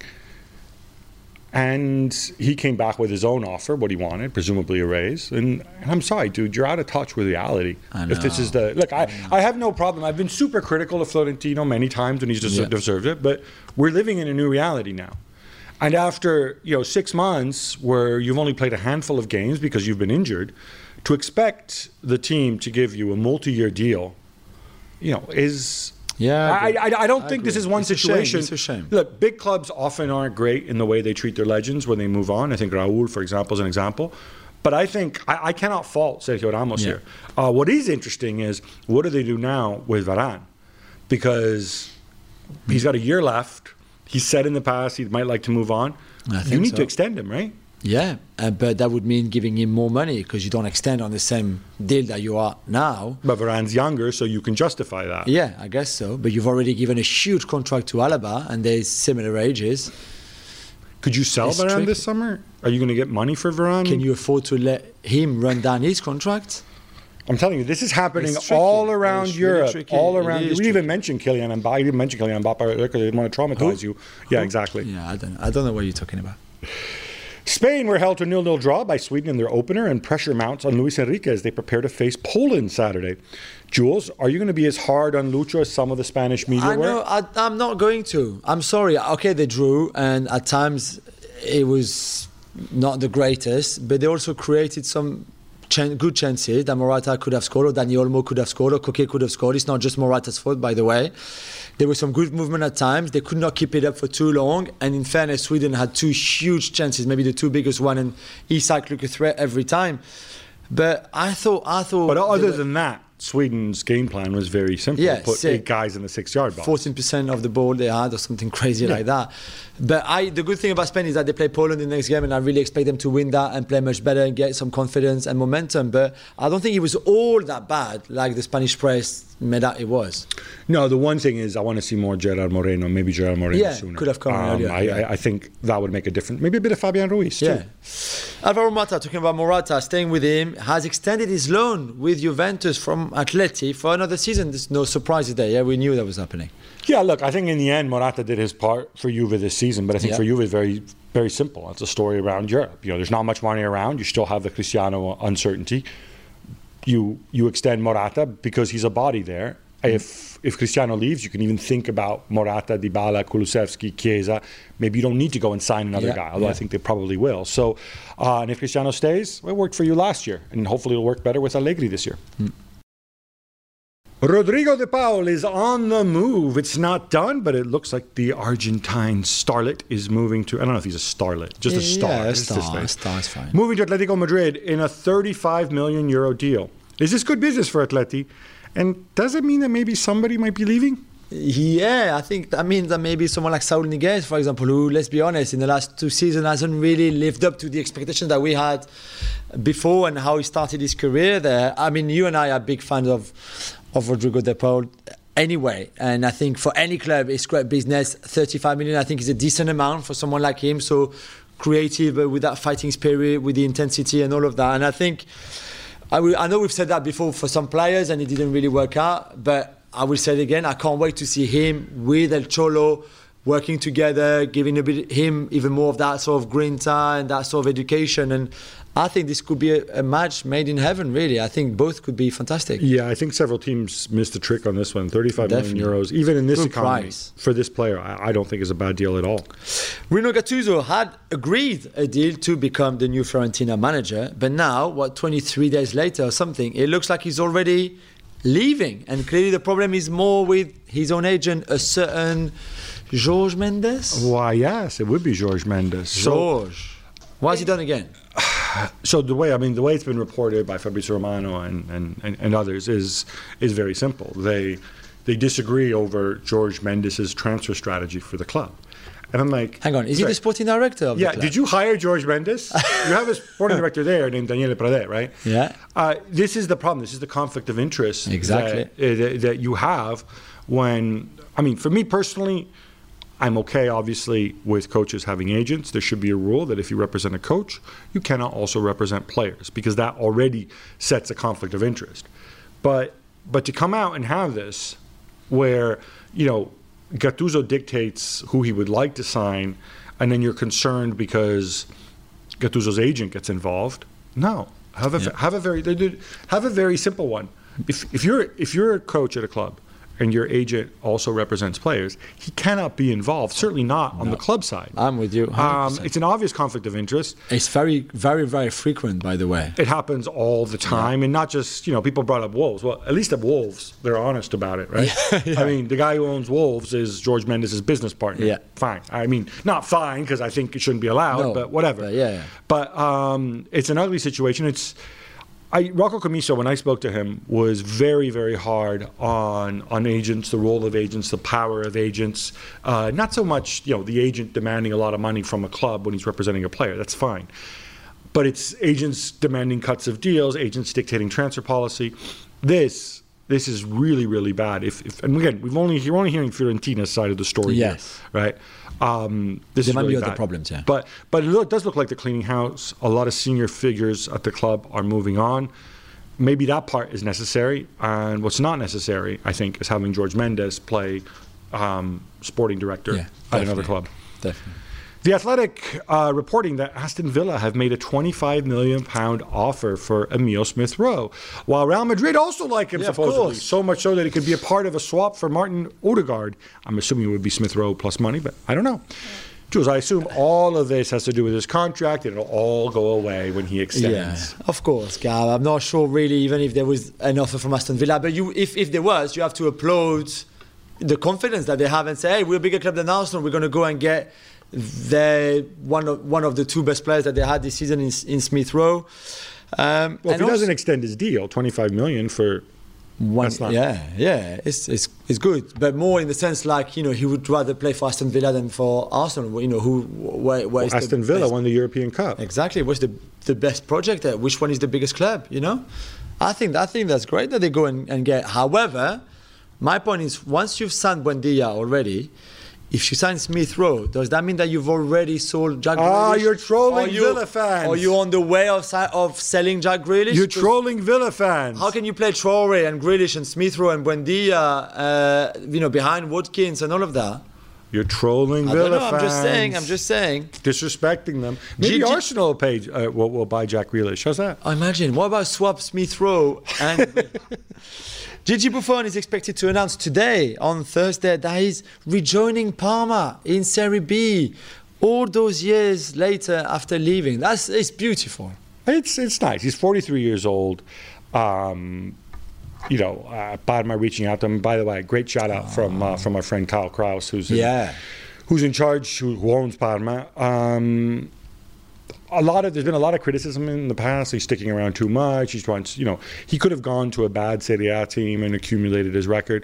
Speaker 1: And he came back with his own offer, what he wanted, presumably a raise. And, and I'm sorry, dude, you're out of touch with reality.
Speaker 2: I know.
Speaker 1: If this is the look, I, I, I have no problem. I've been super critical of Florentino many times when he's des-
Speaker 2: yeah.
Speaker 1: deserved it, but we're living in a new reality now. And after, you know, six months where you've only played a handful of games because you've been injured, to expect the team to give you a multi-year deal, you know, is...
Speaker 2: Yeah,
Speaker 1: I, I, I don't
Speaker 2: I
Speaker 1: think
Speaker 2: agree.
Speaker 1: this is one
Speaker 2: It's a
Speaker 1: situation.
Speaker 2: shame. It's a shame.
Speaker 1: Look, big clubs often aren't great in the way they treat their legends when they move on. I think Raúl, for example, is an example. But I think I, I cannot fault Sergio Ramos
Speaker 2: Yeah.
Speaker 1: here. Uh, what is interesting is what do they do now with Varane? Because he's got a year left. He said in the past he might like to move on.
Speaker 2: I
Speaker 1: You
Speaker 2: think
Speaker 1: need
Speaker 2: so.
Speaker 1: to extend him, right?
Speaker 2: Yeah, uh, but that would mean giving him more money because you don't extend on the same deal that you are now.
Speaker 1: But Varane's younger, so you can justify that.
Speaker 2: Yeah, I guess so. But you've already given a huge contract to Alaba, and they're similar ages.
Speaker 1: Could you sell
Speaker 2: It's
Speaker 1: Varane
Speaker 2: tricky.
Speaker 1: this summer? Are you going to get money for Varane?
Speaker 2: Can you afford to let him run down his contract?
Speaker 1: I'm telling you, this is happening
Speaker 2: It's tricky.
Speaker 1: all around
Speaker 2: It's really
Speaker 1: Europe,
Speaker 2: tricky.
Speaker 1: all
Speaker 2: It
Speaker 1: around.
Speaker 2: is
Speaker 1: We didn't even mention Kylian Mbappe. You didn't mention Kylian Mbappe because they didn't want to traumatize
Speaker 2: Who?
Speaker 1: you. Yeah,
Speaker 2: Who?
Speaker 1: exactly.
Speaker 2: Yeah, I don't know. I don't know what you're talking about.
Speaker 1: Spain were held to a nil-nil draw by Sweden in their opener, and pressure mounts on Luis Enrique as they prepare to face Poland Saturday. Jules, are you going to be as hard on Lucho as some of the Spanish media
Speaker 2: I
Speaker 1: were?
Speaker 2: know. I, I'm not going to. I'm sorry. Okay, they drew, and at times it was not the greatest, but they also created some chan- good chances that Morata could have scored, or Dani Olmo could have scored, or Koke could have scored. It's not just Morata's fault, by the way. There was some good movement at times. They could not keep it up for too long. And in fairness, Sweden had two huge chances, maybe the two biggest one, and Isak looked a threat every time. But I thought, I thought.
Speaker 1: But other
Speaker 2: were-
Speaker 1: than that, Sweden's game plan was very simple.
Speaker 2: Yeah,
Speaker 1: Put
Speaker 2: sick.
Speaker 1: eight guys in the six-yard box.
Speaker 2: fourteen percent of the ball they had or something crazy
Speaker 1: Yeah.
Speaker 2: like that. But I, the good thing about Spain is that they play Poland in the next game, and I really expect them to win that and play much better and get some confidence and momentum. But I don't think it was all that bad like the Spanish press made out it was.
Speaker 1: No, the one thing is I want to see more Gerard Moreno, maybe Gerard Moreno
Speaker 2: Yeah,
Speaker 1: sooner.
Speaker 2: could have come
Speaker 1: Um,
Speaker 2: earlier,
Speaker 1: I,
Speaker 2: yeah.
Speaker 1: I, I think that would make a difference. Maybe a bit of Fabian Ruiz, too.
Speaker 2: Yeah. Alvaro Morata, talking about Morata, staying with him, has extended his loan with Juventus from Atleti for another season. There's no surprises there. Yeah, we knew that was happening.
Speaker 1: Yeah, look, I think in the end, Morata did his part for Juve this season, but I think
Speaker 2: Yeah.
Speaker 1: for Juve, it's very, very simple. It's a story around Europe. You know, there's not much money around. You still have the Cristiano uncertainty. You you extend Morata because he's a body there. If if Cristiano leaves, you can even think about Morata, Dybala, Kulusevski, Chiesa. Maybe you don't need to go and sign another
Speaker 2: Yeah,
Speaker 1: guy, although
Speaker 2: yeah.
Speaker 1: I think they probably will. So, uh, and if Cristiano stays, well, it worked for you last year, and hopefully it'll work better with Allegri this year.
Speaker 2: Hmm.
Speaker 1: Rodrigo de Paul is on the move. It's not done, but it looks like the Argentine starlet is moving to, I don't know if he's a starlet, just a star.
Speaker 2: Yeah, a
Speaker 1: It's this
Speaker 2: star,
Speaker 1: way.
Speaker 2: a star is fine.
Speaker 1: Moving to Atletico Madrid in a thirty-five million euro deal. Is this good business for Atleti? And does it mean that maybe somebody might be leaving?
Speaker 2: Yeah, I think that means that maybe someone like Saul Niguez, for example, who, let's be honest, in the last two seasons hasn't really lived up to the expectations that we had before and how he started his career there. I mean, you and I are big fans of, of Rodrigo de Paul anyway, and I think for any club, it's great business. thirty-five million, I think, is a decent amount for someone like him, so creative uh, with that fighting spirit, with the intensity and all of that. And I think, I, will, I know we've said that before for some players and it didn't really work out, but I will say it again, I can't wait to see him with El Cholo working together, giving a bit him even more of that sort of grinta and that sort of education. And I think this could be a, a match made in heaven, really. I think both could be fantastic.
Speaker 1: Yeah, I think several teams missed the trick on this one. thirty-five million
Speaker 2: Definitely.
Speaker 1: euros, even in this
Speaker 2: Good
Speaker 1: economy,
Speaker 2: price.
Speaker 1: for this player, I, I don't think is a bad deal at all.
Speaker 2: Rino Gattuso had agreed a deal to become the new Fiorentina manager, but now, what, twenty-three days later or something, it looks like he's already leaving. And clearly the problem is more with his own agent, a certain Jorge Mendes.
Speaker 1: Why, yes, it would be Jorge Mendes. So,
Speaker 2: Jorge. What has he done again?
Speaker 1: so the way I mean, the way it's been reported by Fabrizio Romano and, and, and, and others is is very simple. They they disagree over Jorge Mendes' transfer strategy for the club. And I'm like,
Speaker 2: Hang on, is he
Speaker 1: sorry.
Speaker 2: the sporting director of
Speaker 1: Yeah,
Speaker 2: the club?
Speaker 1: did you hire Jorge Mendes? You have a sporting director there named Daniele Pradet, right?
Speaker 2: Yeah.
Speaker 1: Uh, this is the problem. This is the conflict of interest
Speaker 2: Exactly.
Speaker 1: that, uh, that, that you have when, I mean, for me personally, I'm okay, obviously, with coaches having agents. There should be a rule that if you represent a coach, you cannot also represent players, because that already sets a conflict of interest. But but to come out and have this, where, you know, Gattuso dictates who he would like to sign, and then you're concerned because Gattuso's agent gets involved. No, have a yeah. have a very have a very simple one. If if you're if you're a coach at a club, and your agent also represents players, he cannot be involved, certainly not on no. the club side.
Speaker 2: I'm with you.
Speaker 1: Um, it's an obvious conflict of interest.
Speaker 2: It's very, very, very frequent, by the way.
Speaker 1: It happens all the time, yeah. and not just, you know, people brought up Wolves. Well, at least at Wolves, they're honest about it, right? Yeah, yeah. I mean, the guy who owns Wolves is George Mendes' business partner.
Speaker 2: Yeah.
Speaker 1: Fine. I mean, not fine, because I think it shouldn't be allowed, no, but whatever.
Speaker 2: But yeah, yeah.
Speaker 1: But um, it's an ugly situation. It's... I, Rocco Commisso, when I spoke to him, was very, very hard on on agents, the role of agents, the power of agents. Uh, not so much, you know, the agent demanding a lot of money from a club when he's representing a player. That's fine. But it's agents demanding cuts of deals, agents dictating transfer policy. This this is really, really bad. If, if and again, we've only you're only hearing Fiorentina's side of the story.
Speaker 2: Yes.
Speaker 1: Here, right. Um, this
Speaker 2: there
Speaker 1: is
Speaker 2: might
Speaker 1: really
Speaker 2: be other
Speaker 1: bad.
Speaker 2: problems, yeah.
Speaker 1: But but it, look, it does look like they're cleaning house. A lot of senior figures at the club are moving on. Maybe that part is necessary, and what's not necessary, I think, is having George Mendes play um, sporting director
Speaker 2: yeah,
Speaker 1: at another club.
Speaker 2: Definitely.
Speaker 1: The Athletic uh, reporting that Aston Villa have made a twenty-five million pounds offer for Emile Smith-Rowe, while Real Madrid also like him,
Speaker 2: yeah,
Speaker 1: supposedly. So much so that he could be a part of a swap for Martin Odegaard. I'm assuming it would be Smith-Rowe plus money, but I don't know. Jules, I assume all of this has to do with his contract, and it'll all go away when he extends.
Speaker 2: Yeah, of course, Gav. I'm not sure really even if there was an offer from Aston Villa, but you, if, if there was, you have to applaud the confidence that they have and say, hey, we're a bigger club than Arsenal, we're going to go and get the one of one of the two best players that they had this season in, in Smith Rowe. Um,
Speaker 1: well, if he doesn't extend his deal, twenty-five million for
Speaker 2: one,
Speaker 1: that's not,
Speaker 2: yeah, yeah, it's it's it's good, but more in the sense like, you know, he would rather play for Aston Villa than for Arsenal. You know, who where, where
Speaker 1: well,
Speaker 2: is
Speaker 1: Aston
Speaker 2: the
Speaker 1: Villa
Speaker 2: best,
Speaker 1: won the European Cup.
Speaker 2: Exactly. What's the the best project there? Which one is the biggest club? You know, I think I think that's great that they go and, and get. However, my point is, once you've signed Buendia already, if you sign Smith Rowe, does that mean that you've already sold Jack Grealish?
Speaker 1: Ah, you're trolling
Speaker 2: you,
Speaker 1: Villa fans.
Speaker 2: Are you on the way of, of selling Jack Grealish?
Speaker 1: You're trolling Villa fans.
Speaker 2: How can you play Traore and Grealish and Smith Rowe and Buendia, uh, you know, behind Watkins and all of that?
Speaker 1: You're trolling
Speaker 2: I
Speaker 1: Villa
Speaker 2: don't know,
Speaker 1: fans.
Speaker 2: I'm just saying. I'm just saying.
Speaker 1: Disrespecting them. Maybe
Speaker 2: G- G-
Speaker 1: Arsenal will pay. Uh, will, will buy Jack Grealish. How's that?
Speaker 2: I imagine. What about swap Smith Rowe and? Gigi Buffon is expected to announce today, on Thursday, that he's rejoining Parma in Serie B all those years later after leaving. That's it's beautiful.
Speaker 1: It's it's nice. He's forty-three years old. Um, you know, uh, Parma reaching out to him. By the way, great shout out oh. from uh, from our friend Kyle Kraus, who's in,
Speaker 2: yeah,
Speaker 1: who's in charge, who, who owns Parma. Um, A lot of there's been a lot of criticism in the past. He's sticking around too much. He's trying to, you know, he could have gone to a bad Serie A team and accumulated his record.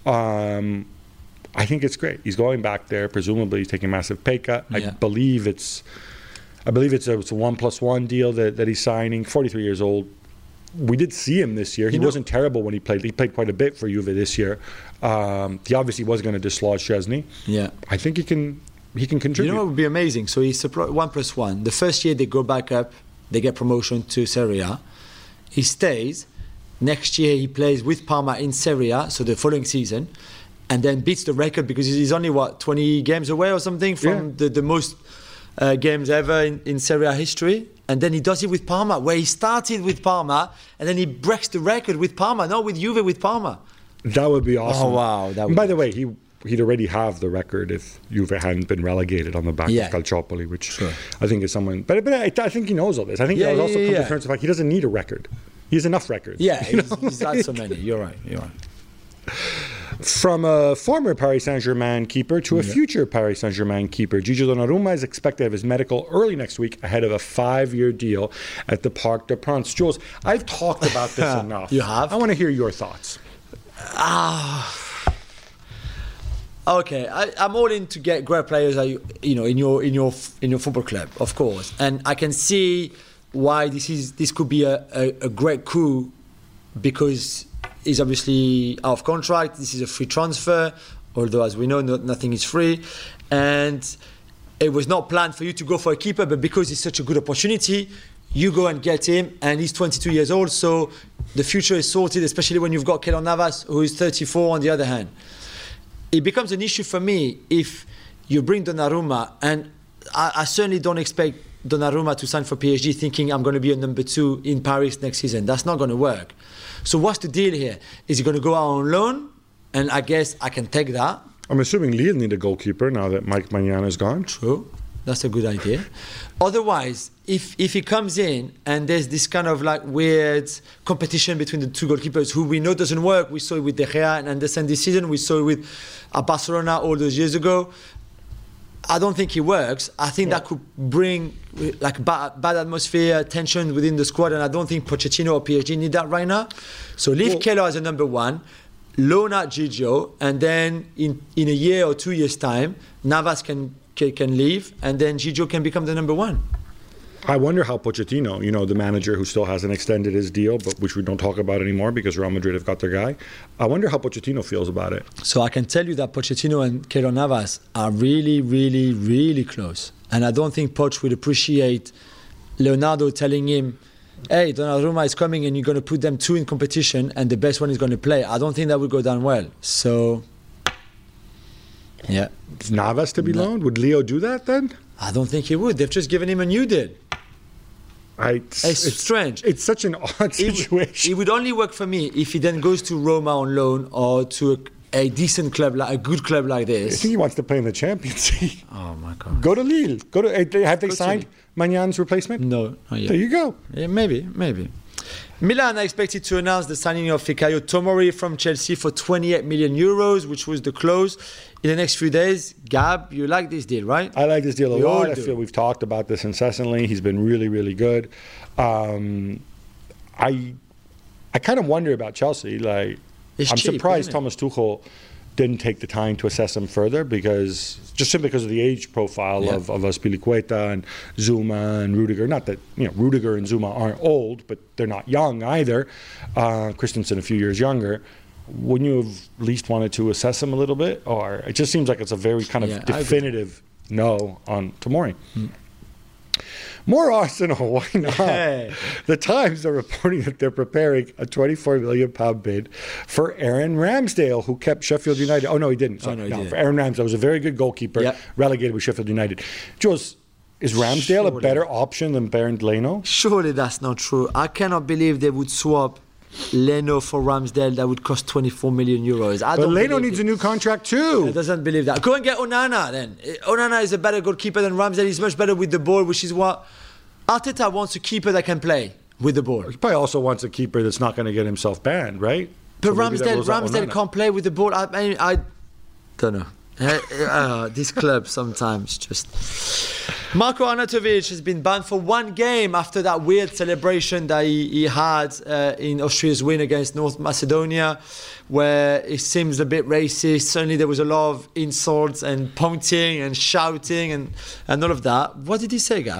Speaker 1: Um, I think it's great. He's going back there. Presumably, he's taking a massive pay cut.
Speaker 2: Yeah.
Speaker 1: I believe it's, I believe it's a, it's a one plus one deal that, that he's signing. forty-three years old. We did see him this year. He you know, wasn't terrible when he played. He played quite a bit for Juve this year. Um, he obviously was going to dislodge Szczesny.
Speaker 2: Yeah,
Speaker 1: I think he can. He can contribute.
Speaker 2: You know what would be amazing? So he's one plus one. The first year they go back up, they get promotion to Serie A. He stays. Next year he plays with Parma in Serie A, so the following season, and then beats the record because he's only, what, twenty games away or something from
Speaker 1: yeah.
Speaker 2: the, the most uh, games ever in, in Serie A history. And then he does it with Parma, where he started with Parma, and then he breaks the record with Parma, not with Juve, with Parma.
Speaker 1: That would be awesome.
Speaker 2: Oh, wow. That would
Speaker 1: and by
Speaker 2: be
Speaker 1: the way, he... he'd already have the record if Juve hadn't been relegated on the back
Speaker 2: yeah.
Speaker 1: of Calciopoli, which
Speaker 2: sure.
Speaker 1: I think is someone. But but I, I think he knows all this. I think
Speaker 2: yeah,
Speaker 1: he also
Speaker 2: yeah,
Speaker 1: comes
Speaker 2: yeah.
Speaker 1: to terms with the fact he doesn't need a record. He has enough records.
Speaker 2: Yeah,
Speaker 1: you
Speaker 2: he's,
Speaker 1: know?
Speaker 2: he's had so many. You're right. You're right.
Speaker 1: From a former Paris Saint-Germain keeper to a
Speaker 2: yeah.
Speaker 1: future Paris Saint-Germain keeper, Gigi Donnarumma is expected to have his medical early next week ahead of a five-year deal at the Parc des Princes. Jules, I've talked about this enough.
Speaker 2: You have?
Speaker 1: I want to hear your thoughts.
Speaker 2: Ah. Okay, I, I'm all in to get great players, you know, in your in your in your football club, of course, and I can see why this is this could be a, a, a great coup because he's obviously out of contract. This is a free transfer. although as we know, no, nothing is free. And it was not planned for you to go for a keeper, but because it's such a good opportunity, you go and get him, and he's twenty-two years old, so the future is sorted, especially when you've got Keylor Navas, who is thirty-four on the other hand. It becomes an issue for me if you bring Donnarumma, and I, I certainly don't expect Donnarumma to sign for P S G thinking I'm going to be a number two in Paris next season. That's not going to work. So what's the deal here? Is he going to go out on loan? And I guess I can take that.
Speaker 1: I'm assuming Lille need a goalkeeper now that Mike Maignan is gone.
Speaker 2: True. That's a good idea. Otherwise, if if he comes in and there's this kind of like weird competition between the two goalkeepers who we know doesn't work, we saw it with De Gea and Anderson this season, we saw it with uh, Barcelona all those years ago. I don't think he works. I think yeah. that could bring like bad, bad atmosphere, tension within the squad, and I don't think Pochettino or P S G need that right now. So leave well, Keylor as a number one, loan out Gigio, and then in, in a year or two years' time, Navas can can leave, and then Gigio can become the number one.
Speaker 1: I wonder how Pochettino, you know, the manager who still hasn't extended his deal, but which we don't talk about anymore because Real Madrid have got their guy. I wonder how Pochettino feels about it.
Speaker 2: So I can tell you that Pochettino and Keylor Navas are really, really, really close. And I don't think Poch would appreciate Leonardo telling him, hey, Donnarumma is coming and you're going to put them two in competition and the best one is going to play. I don't think that would go down well. So, yeah.
Speaker 1: Is Navas to be no. loaned? Would Leo do that then?
Speaker 2: I don't think he would. They've just given him a new deal.
Speaker 1: I,
Speaker 2: it's, it's strange.
Speaker 1: It's such an odd situation.
Speaker 2: It, it would only work for me if he then goes to Roma on loan or to a, a decent club, like a good club like this.
Speaker 1: I think he wants to play in the Champions League.
Speaker 2: Oh my God!
Speaker 1: Go to Lille. Go to. Have they go signed Magnan's replacement?
Speaker 2: No, not yet.
Speaker 1: There you go.
Speaker 2: Yeah, maybe, maybe. Milan are expected to announce the signing of Fikayo Tomori from Chelsea for twenty-eight million euros, which was the close, in the next few days. Gab, you like this deal, right?
Speaker 1: I like this deal a
Speaker 2: we
Speaker 1: lot. I feel we've talked about this incessantly. He's been really, really good. Um, I I kind of wonder about Chelsea. Like,
Speaker 2: it's
Speaker 1: I'm
Speaker 2: cheap,
Speaker 1: surprised Thomas Tuchel didn't take the time to assess him further, because just simply because of the age profile yeah. of, of Azpilicueta and Zuma and Rudiger. Not that, you know, Rudiger and Zuma aren't old, but they're not young either. Uh, Christensen a few years younger. Wouldn't you have at least wanted to assess him a little bit? Or it just seems like it's a very kind of yeah, definitive no on Tomori. Mm. More Arsenal, why not? Hey. The Times are reporting that they're preparing a twenty-four million pounds bid for Aaron Ramsdale, who kept Sheffield United. Oh, no, he didn't. Sorry. Oh, no, he no didn't. For Aaron Ramsdale, was a very good goalkeeper, yep. relegated with Sheffield United. Jules, is Ramsdale Surely. a better option than Bernd Leno?
Speaker 2: Surely that's not true. I cannot believe they would swap Leno for Ramsdale. That would cost twenty-four million euros. I
Speaker 1: but
Speaker 2: don't
Speaker 1: Leno needs it. a new contract too.
Speaker 2: He doesn't believe that. Go and get Onana then. Onana is a better goalkeeper than Ramsdale. He's much better with the ball, which is what Arteta wants, a keeper that can play with the ball.
Speaker 1: He probably also wants a keeper that's not going to get himself banned, right?
Speaker 2: But so Ramsdale, Ramsdale can't play with the ball. I, I, I don't know. uh, uh, this club sometimes just... Marko Arnautovic has been banned for one game after that weird celebration that he, he had uh, in Austria's win against North Macedonia, where it seems a bit racist. Certainly there was a lot of insults and pointing and shouting and, and all of that. What did he say, Gab?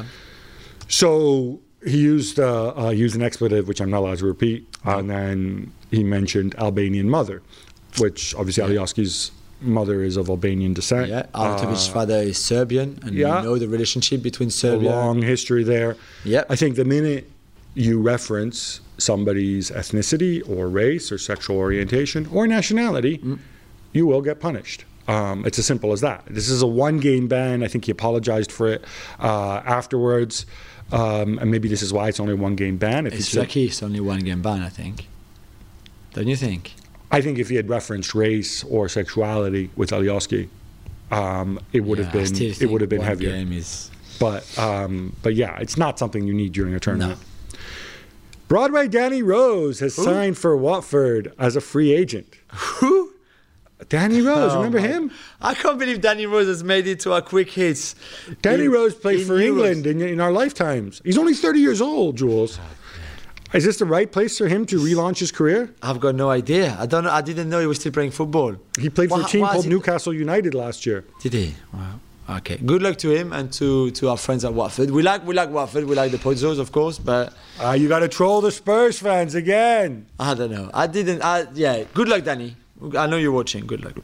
Speaker 1: So he used uh, uh, used an expletive, which I'm not allowed to repeat, uh, and then he mentioned Albanian mother, which obviously yeah. Alioski's mother is of Albanian descent.
Speaker 2: Yeah, Arnautovic's uh, father is Serbian, and yeah. you know the relationship between Serbia.
Speaker 1: A long history there.
Speaker 2: Yeah,
Speaker 1: I think the minute you reference somebody's ethnicity or race or sexual orientation or nationality, mm. you will get punished. Um, it's as simple as that. This is a one-game ban. I think he apologized for it uh, afterwards. Um, and maybe this is why it's only a one-game ban. If
Speaker 2: it's lucky it's only one-game ban, I think. Don't you think?
Speaker 1: I think if he had referenced race or sexuality with Alioski, um, it would yeah, have been it would have been heavier.
Speaker 2: Game is...
Speaker 1: But um, but yeah, it's not something you need during a tournament. No. Broadway Danny Rose has Who? signed for Watford as a free agent.
Speaker 2: Who?
Speaker 1: Danny Rose,
Speaker 2: oh
Speaker 1: remember
Speaker 2: my.
Speaker 1: him?
Speaker 2: I can't believe Danny Rose has made it to our quick hits.
Speaker 1: Danny in, Rose played for
Speaker 2: Euros.
Speaker 1: England in, in our lifetimes. He's only thirty years old, Jules. Is this the right place for him to relaunch his career?
Speaker 2: I've got no idea. I don't know. I didn't know he was still playing football.
Speaker 1: He played for
Speaker 2: why,
Speaker 1: a team called
Speaker 2: he...
Speaker 1: Newcastle United last year.
Speaker 2: Did he? Wow. Okay. Good luck to him and to, to our friends at Watford. We like we like Watford. We like the Pozzos, of course, but
Speaker 1: uh, you got to troll the Spurs fans again.
Speaker 2: I don't know. I didn't. I, yeah. Good luck, Danny. I know you're watching. Good luck.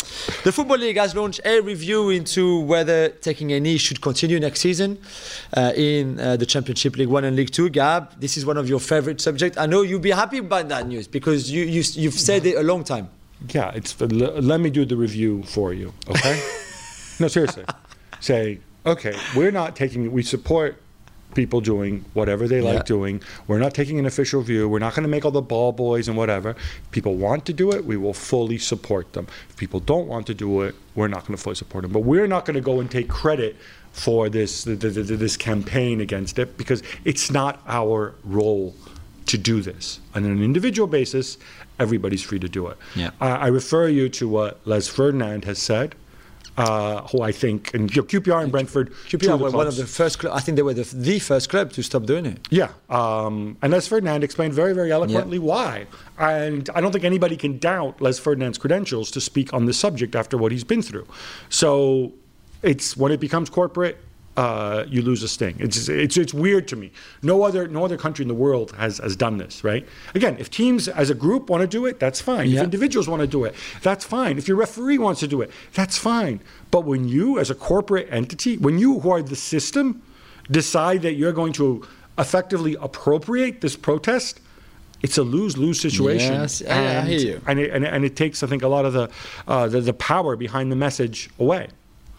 Speaker 2: The Football League has launched a review into whether taking a knee should continue next season uh, in uh, the Championship League One and League Two. Gab, this is one of your favourite subjects. I know you'll be happy about that news because you, you, you've said it a long time.
Speaker 1: Yeah, it's. Let me do the review for you, okay? No, seriously. Say, okay, we're not taking, we support people doing whatever they like
Speaker 2: Yeah.
Speaker 1: doing. We're not taking an official view. We're not going to make all the ball boys and whatever. If people want to do it, we will fully support them. If people don't want to do it, we're not going to fully support them. But we're not going to go and take credit for this the, the, the, this campaign against it because it's not our role to do this. On an individual basis, everybody's free to do it.
Speaker 2: Yeah.
Speaker 1: I, I refer you to what Les Ferdinand has said, uh, who I think, and you know, Q P R and Brentford,
Speaker 2: Q
Speaker 1: two
Speaker 2: P R
Speaker 1: of the
Speaker 2: were one of
Speaker 1: clubs-
Speaker 2: the first club, I think they were the, the first club to stop doing it.
Speaker 1: Yeah, um, and Les Ferdinand explained very, very eloquently
Speaker 2: Yeah.
Speaker 1: why. And I don't think anybody can doubt Les Ferdinand's credentials to speak on this subject after what he's been through. So it's when it becomes corporate, uh, you lose a sting. It's, it's it's weird to me. No other no other country in the world has, has done this, right? Again, if teams as a group want to do it, that's fine.
Speaker 2: Yeah.
Speaker 1: If individuals want to do it, that's fine. If your referee wants to do it, that's fine. But when you, as a corporate entity, when you who are the system, decide that you're going to effectively appropriate this protest, it's a lose-lose situation.
Speaker 2: Yes, I- I hear you.
Speaker 1: And it, and, it, and it takes, I think, a lot of the, uh, the the power behind the message away.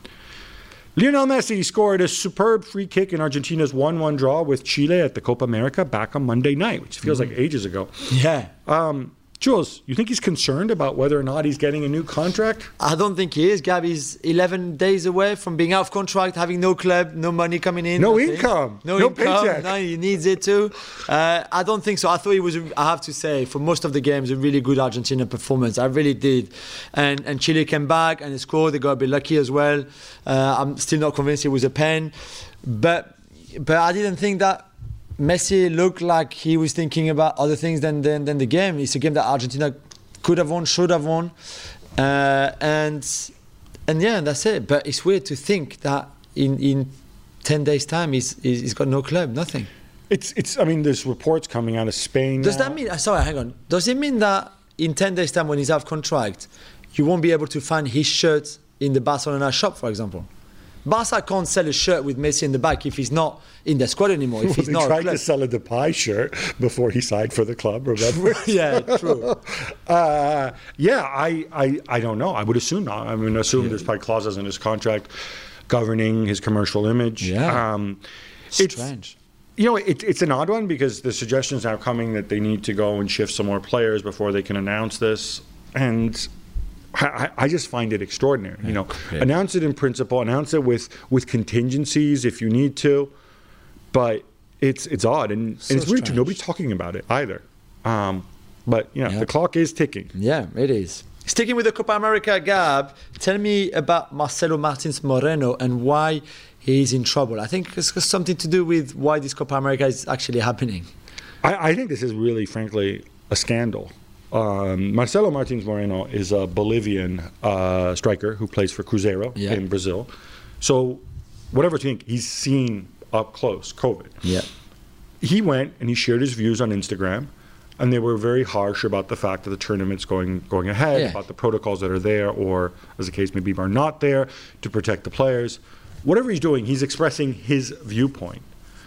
Speaker 1: Lionel Messi scored a superb free kick in Argentina's one one draw with Chile at the Copa America back on Monday night, which feels
Speaker 2: Mm-hmm.
Speaker 1: like ages ago.
Speaker 2: Yeah.
Speaker 1: Um, Jules, you think he's concerned about whether or not he's getting a new contract?
Speaker 2: I don't think he is. Gabby's eleven days away from being out of contract, having no club, no money coming in.
Speaker 1: No
Speaker 2: I think.
Speaker 1: income.
Speaker 2: No,
Speaker 1: No
Speaker 2: income.
Speaker 1: paycheck.
Speaker 2: No, he needs it too. Uh, I don't think so. I thought he was, I have to say, for most of the games, a really good Argentina performance. I really did. And and Chile came back and they scored. They got a bit lucky as well. Uh, I'm still not convinced it was a pen. But, but I didn't think that Messi looked like he was thinking about other things than, than, than the game. It's a game that Argentina could have won, should have won. Uh, and and yeah, that's it. But it's weird to think that in, in ten days' time, he's, he's got no club, nothing.
Speaker 1: It's, it's. I mean, there's reports coming out of Spain.
Speaker 2: Does
Speaker 1: now.
Speaker 2: that mean, sorry, hang on. Does it mean that in ten days' time, when he's out of contract, you won't be able to find his shirt in the Barcelona shop, for example? Barca can't sell a shirt with Messi in the back if he's not in the squad anymore. If
Speaker 1: Well,
Speaker 2: he's
Speaker 1: they
Speaker 2: not a
Speaker 1: tried
Speaker 2: club.
Speaker 1: to sell a Depay shirt before he signed for the club, remember?
Speaker 2: Yeah, true.
Speaker 1: Uh, yeah, I, I, I don't know. I would assume not. I mean, assume there's probably clauses in his contract governing his commercial image.
Speaker 2: Yeah.
Speaker 1: Um, it's,
Speaker 2: Strange.
Speaker 1: You know, it, it's an odd one because the suggestion's now coming that they need to go and shift some more players before they can announce this. And I, I just find it extraordinary. You know,
Speaker 2: Yeah.
Speaker 1: announce it in principle, announce it with, with contingencies if you need to. But it's it's odd. And,
Speaker 2: So
Speaker 1: and it's weird too.
Speaker 2: strange.
Speaker 1: Nobody's talking about it either. Um, but, you know,
Speaker 2: Yeah.
Speaker 1: the clock is ticking.
Speaker 2: Yeah, it is. Sticking with the Copa America, Gab, tell me about Marcelo Martins Moreno and why he's in trouble. I think it's got something to do with why this Copa America is actually happening.
Speaker 1: I, I think this is really, frankly, a scandal. Um, Marcelo Martins Moreno is a Bolivian uh, striker who plays for Cruzeiro
Speaker 2: Yeah.
Speaker 1: in Brazil. So, whatever you think, he's seen up close COVID.
Speaker 2: Yeah.
Speaker 1: He went and he shared his views on Instagram, and they were very harsh about the fact that the tournament's going going ahead,
Speaker 2: Yeah.
Speaker 1: about the protocols that are there, or as the case may be, are not there to protect the players. Whatever he's doing, he's expressing his viewpoint.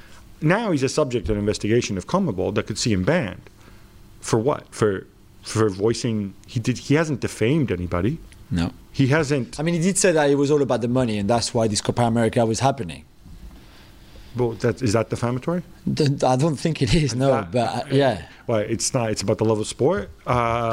Speaker 1: Now he's a subject of an investigation of CONMEBOL that could see him banned. For what? For for voicing he did he hasn't defamed anybody.
Speaker 2: No.
Speaker 1: He hasn't.
Speaker 2: I mean, he did say that it was all about the money and that's why this Copa America was happening.
Speaker 1: Well, that, is that defamatory?
Speaker 2: D- I don't think it is, no,
Speaker 1: That-
Speaker 2: but uh, yeah.
Speaker 1: Well, it's not. It's about the love of sport. Uh,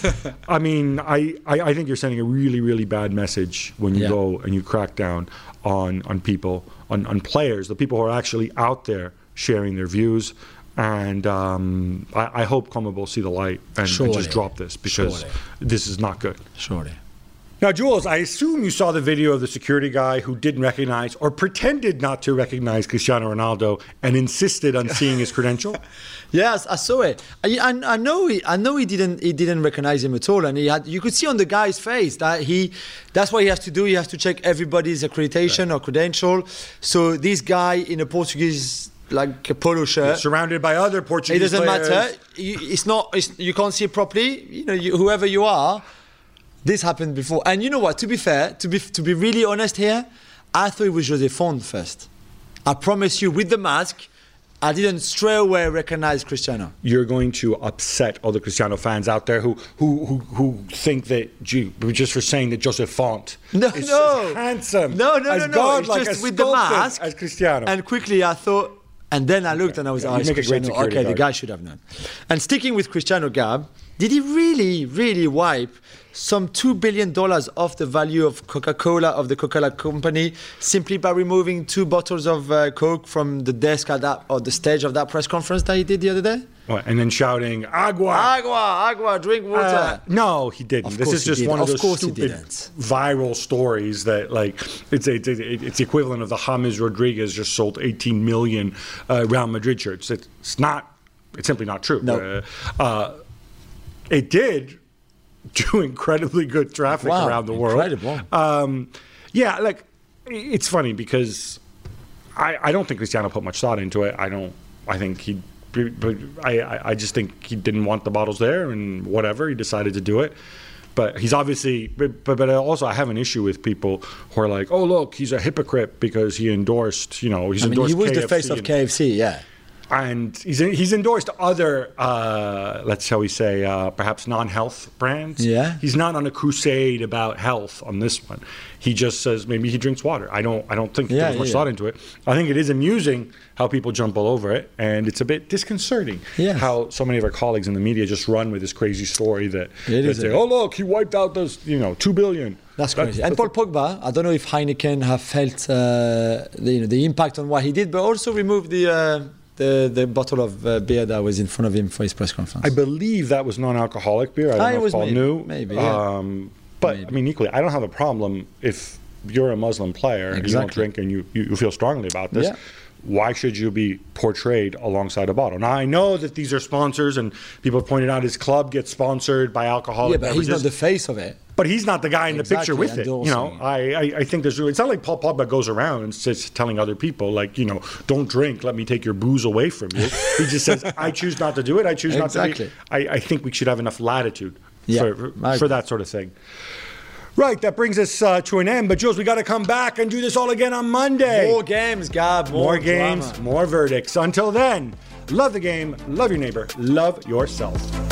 Speaker 1: I mean, I, I, I think you're sending a really, really bad message when you
Speaker 2: Yeah.
Speaker 1: go and you crack down on on people, on, on players, the people who are actually out there sharing their views. And um, I, I hope CONMEBOL see the light and, and
Speaker 2: Surely.
Speaker 1: just drop this because
Speaker 2: Surely.
Speaker 1: this is not good.
Speaker 2: Surely.
Speaker 1: Now, Jules, I assume you saw the video of the security guy who didn't recognize or pretended not to recognize Cristiano Ronaldo and insisted on seeing his credential.
Speaker 2: Yes, I saw it. I, I, I know he, I know he didn't he didn't recognize him at all, and he had you could see on the guy's face that he that's what he has to do. He has to check everybody's accreditation or credential. So this guy in a Portuguese like a polo shirt.
Speaker 1: Surrounded by other Portuguese
Speaker 2: It doesn't
Speaker 1: players.
Speaker 2: matter. You, it's not. It's, you can't see it properly. You know, you, whoever you are, This happened before. And you know what? To be fair, to be to be really honest here, I thought it was Jose Font first. I promise you, with the mask, I didn't straight away recognize Cristiano.
Speaker 1: You're going to upset all the Cristiano fans out there who who who, who think that you just for saying that Jose Font
Speaker 2: No,
Speaker 1: is
Speaker 2: no.
Speaker 1: as handsome,
Speaker 2: No, no,
Speaker 1: as
Speaker 2: no, no.
Speaker 1: godlike,
Speaker 2: It's
Speaker 1: as
Speaker 2: just with the
Speaker 1: sculpted
Speaker 2: mask.
Speaker 1: as Cristiano.
Speaker 2: And quickly I thought, and then I looked and I was,
Speaker 1: Yeah,
Speaker 2: oh,
Speaker 1: you
Speaker 2: it's
Speaker 1: make a great
Speaker 2: Cristiano.
Speaker 1: security
Speaker 2: Okay, the
Speaker 1: guard.
Speaker 2: guy should have known. And sticking with Cristiano, Gab, did he really, really wipe some two billion dollars off the value of Coca-Cola, of the Coca-Cola company, simply by removing two bottles of uh, Coke from the desk at that, or the stage of that press conference that he did the other day?
Speaker 1: What, and then shouting agua.
Speaker 2: Agua, agua, drink water.
Speaker 1: Uh, no, he didn't.
Speaker 2: Of
Speaker 1: This
Speaker 2: course
Speaker 1: is
Speaker 2: he
Speaker 1: just
Speaker 2: did.
Speaker 1: one of
Speaker 2: Of
Speaker 1: those
Speaker 2: course he
Speaker 1: stupid
Speaker 2: didn't.
Speaker 1: viral stories that, like, it's a, it's, a, it's the equivalent of the James Rodriguez just sold eighteen million uh, Real Madrid shirts. It's not. It's simply not true.
Speaker 2: No.
Speaker 1: Uh, uh, it did do incredibly good traffic
Speaker 2: Wow,
Speaker 1: around the world.
Speaker 2: incredible.
Speaker 1: Um, yeah, like it's funny because I, I don't think Cristiano put much thought into it. I don't. I think he. But I, I I just think he didn't want the bottles there, and whatever, he decided to do it. But he's obviously. But but also, I have an issue with people who are like, "Oh, look, he's a hypocrite because he endorsed. You know, he's
Speaker 2: I mean,
Speaker 1: endorsed
Speaker 2: he was
Speaker 1: K F C
Speaker 2: the face of
Speaker 1: and-
Speaker 2: K F C, yeah.
Speaker 1: and he's he's endorsed other, uh, let's shall we say, uh, perhaps non-health brands.
Speaker 2: Yeah.
Speaker 1: He's not on a crusade about health on this one. He just says maybe he drinks water. I don't I don't think he
Speaker 2: Yeah,
Speaker 1: puts much
Speaker 2: yeah,
Speaker 1: thought
Speaker 2: yeah.
Speaker 1: into it. I think it is amusing how people jump all over it, and it's a bit disconcerting
Speaker 2: Yes.
Speaker 1: how so many of our colleagues in the media just run with this crazy story that,
Speaker 2: It
Speaker 1: that
Speaker 2: is a
Speaker 1: say,
Speaker 2: bit.
Speaker 1: oh look, he wiped out those you know two billion.
Speaker 2: That's
Speaker 1: That-
Speaker 2: crazy. And Paul Pogba, I don't know if Heineken have felt uh, the, you know, the impact on what he did, but also removed the uh, the, the bottle of uh, beer that was in front of him for his press conference.
Speaker 1: I believe that was non-alcoholic beer. I don't
Speaker 2: Ah, it
Speaker 1: know if
Speaker 2: was
Speaker 1: Paul
Speaker 2: maybe-
Speaker 1: knew.
Speaker 2: maybe, yeah.
Speaker 1: Um, but
Speaker 2: Maybe.
Speaker 1: I mean, equally, I don't have a problem if you're a Muslim player and you don't
Speaker 2: Exactly.
Speaker 1: drink and you, you, you feel strongly about this.
Speaker 2: Yeah.
Speaker 1: Why should you be portrayed alongside a bottle? Now, I know that these are sponsors, and people have pointed out his club gets sponsored by alcoholic
Speaker 2: yeah, but he's
Speaker 1: beverages.
Speaker 2: not the face of it.
Speaker 1: But he's not the guy in the picture
Speaker 2: Exactly,
Speaker 1: with it. You know,
Speaker 2: endorsing.
Speaker 1: I, I, I think there's. It's not like Paul Pogba goes around and says, telling other people, like, you know, don't drink. Let me take your booze away from you. He just says, I choose not to do it. I choose not
Speaker 2: Exactly.
Speaker 1: to. Be. I, I think we should have enough latitude
Speaker 2: Yeah,
Speaker 1: for,
Speaker 2: I
Speaker 1: for
Speaker 2: agree.
Speaker 1: that sort of thing. Right, that brings us uh, to an end. But Jules, we got to come back and do this all again on Monday.
Speaker 2: More games, Gab. More,
Speaker 1: More games,
Speaker 2: drama.
Speaker 1: more verdicts. Until then, love the game, love your neighbor, love yourself.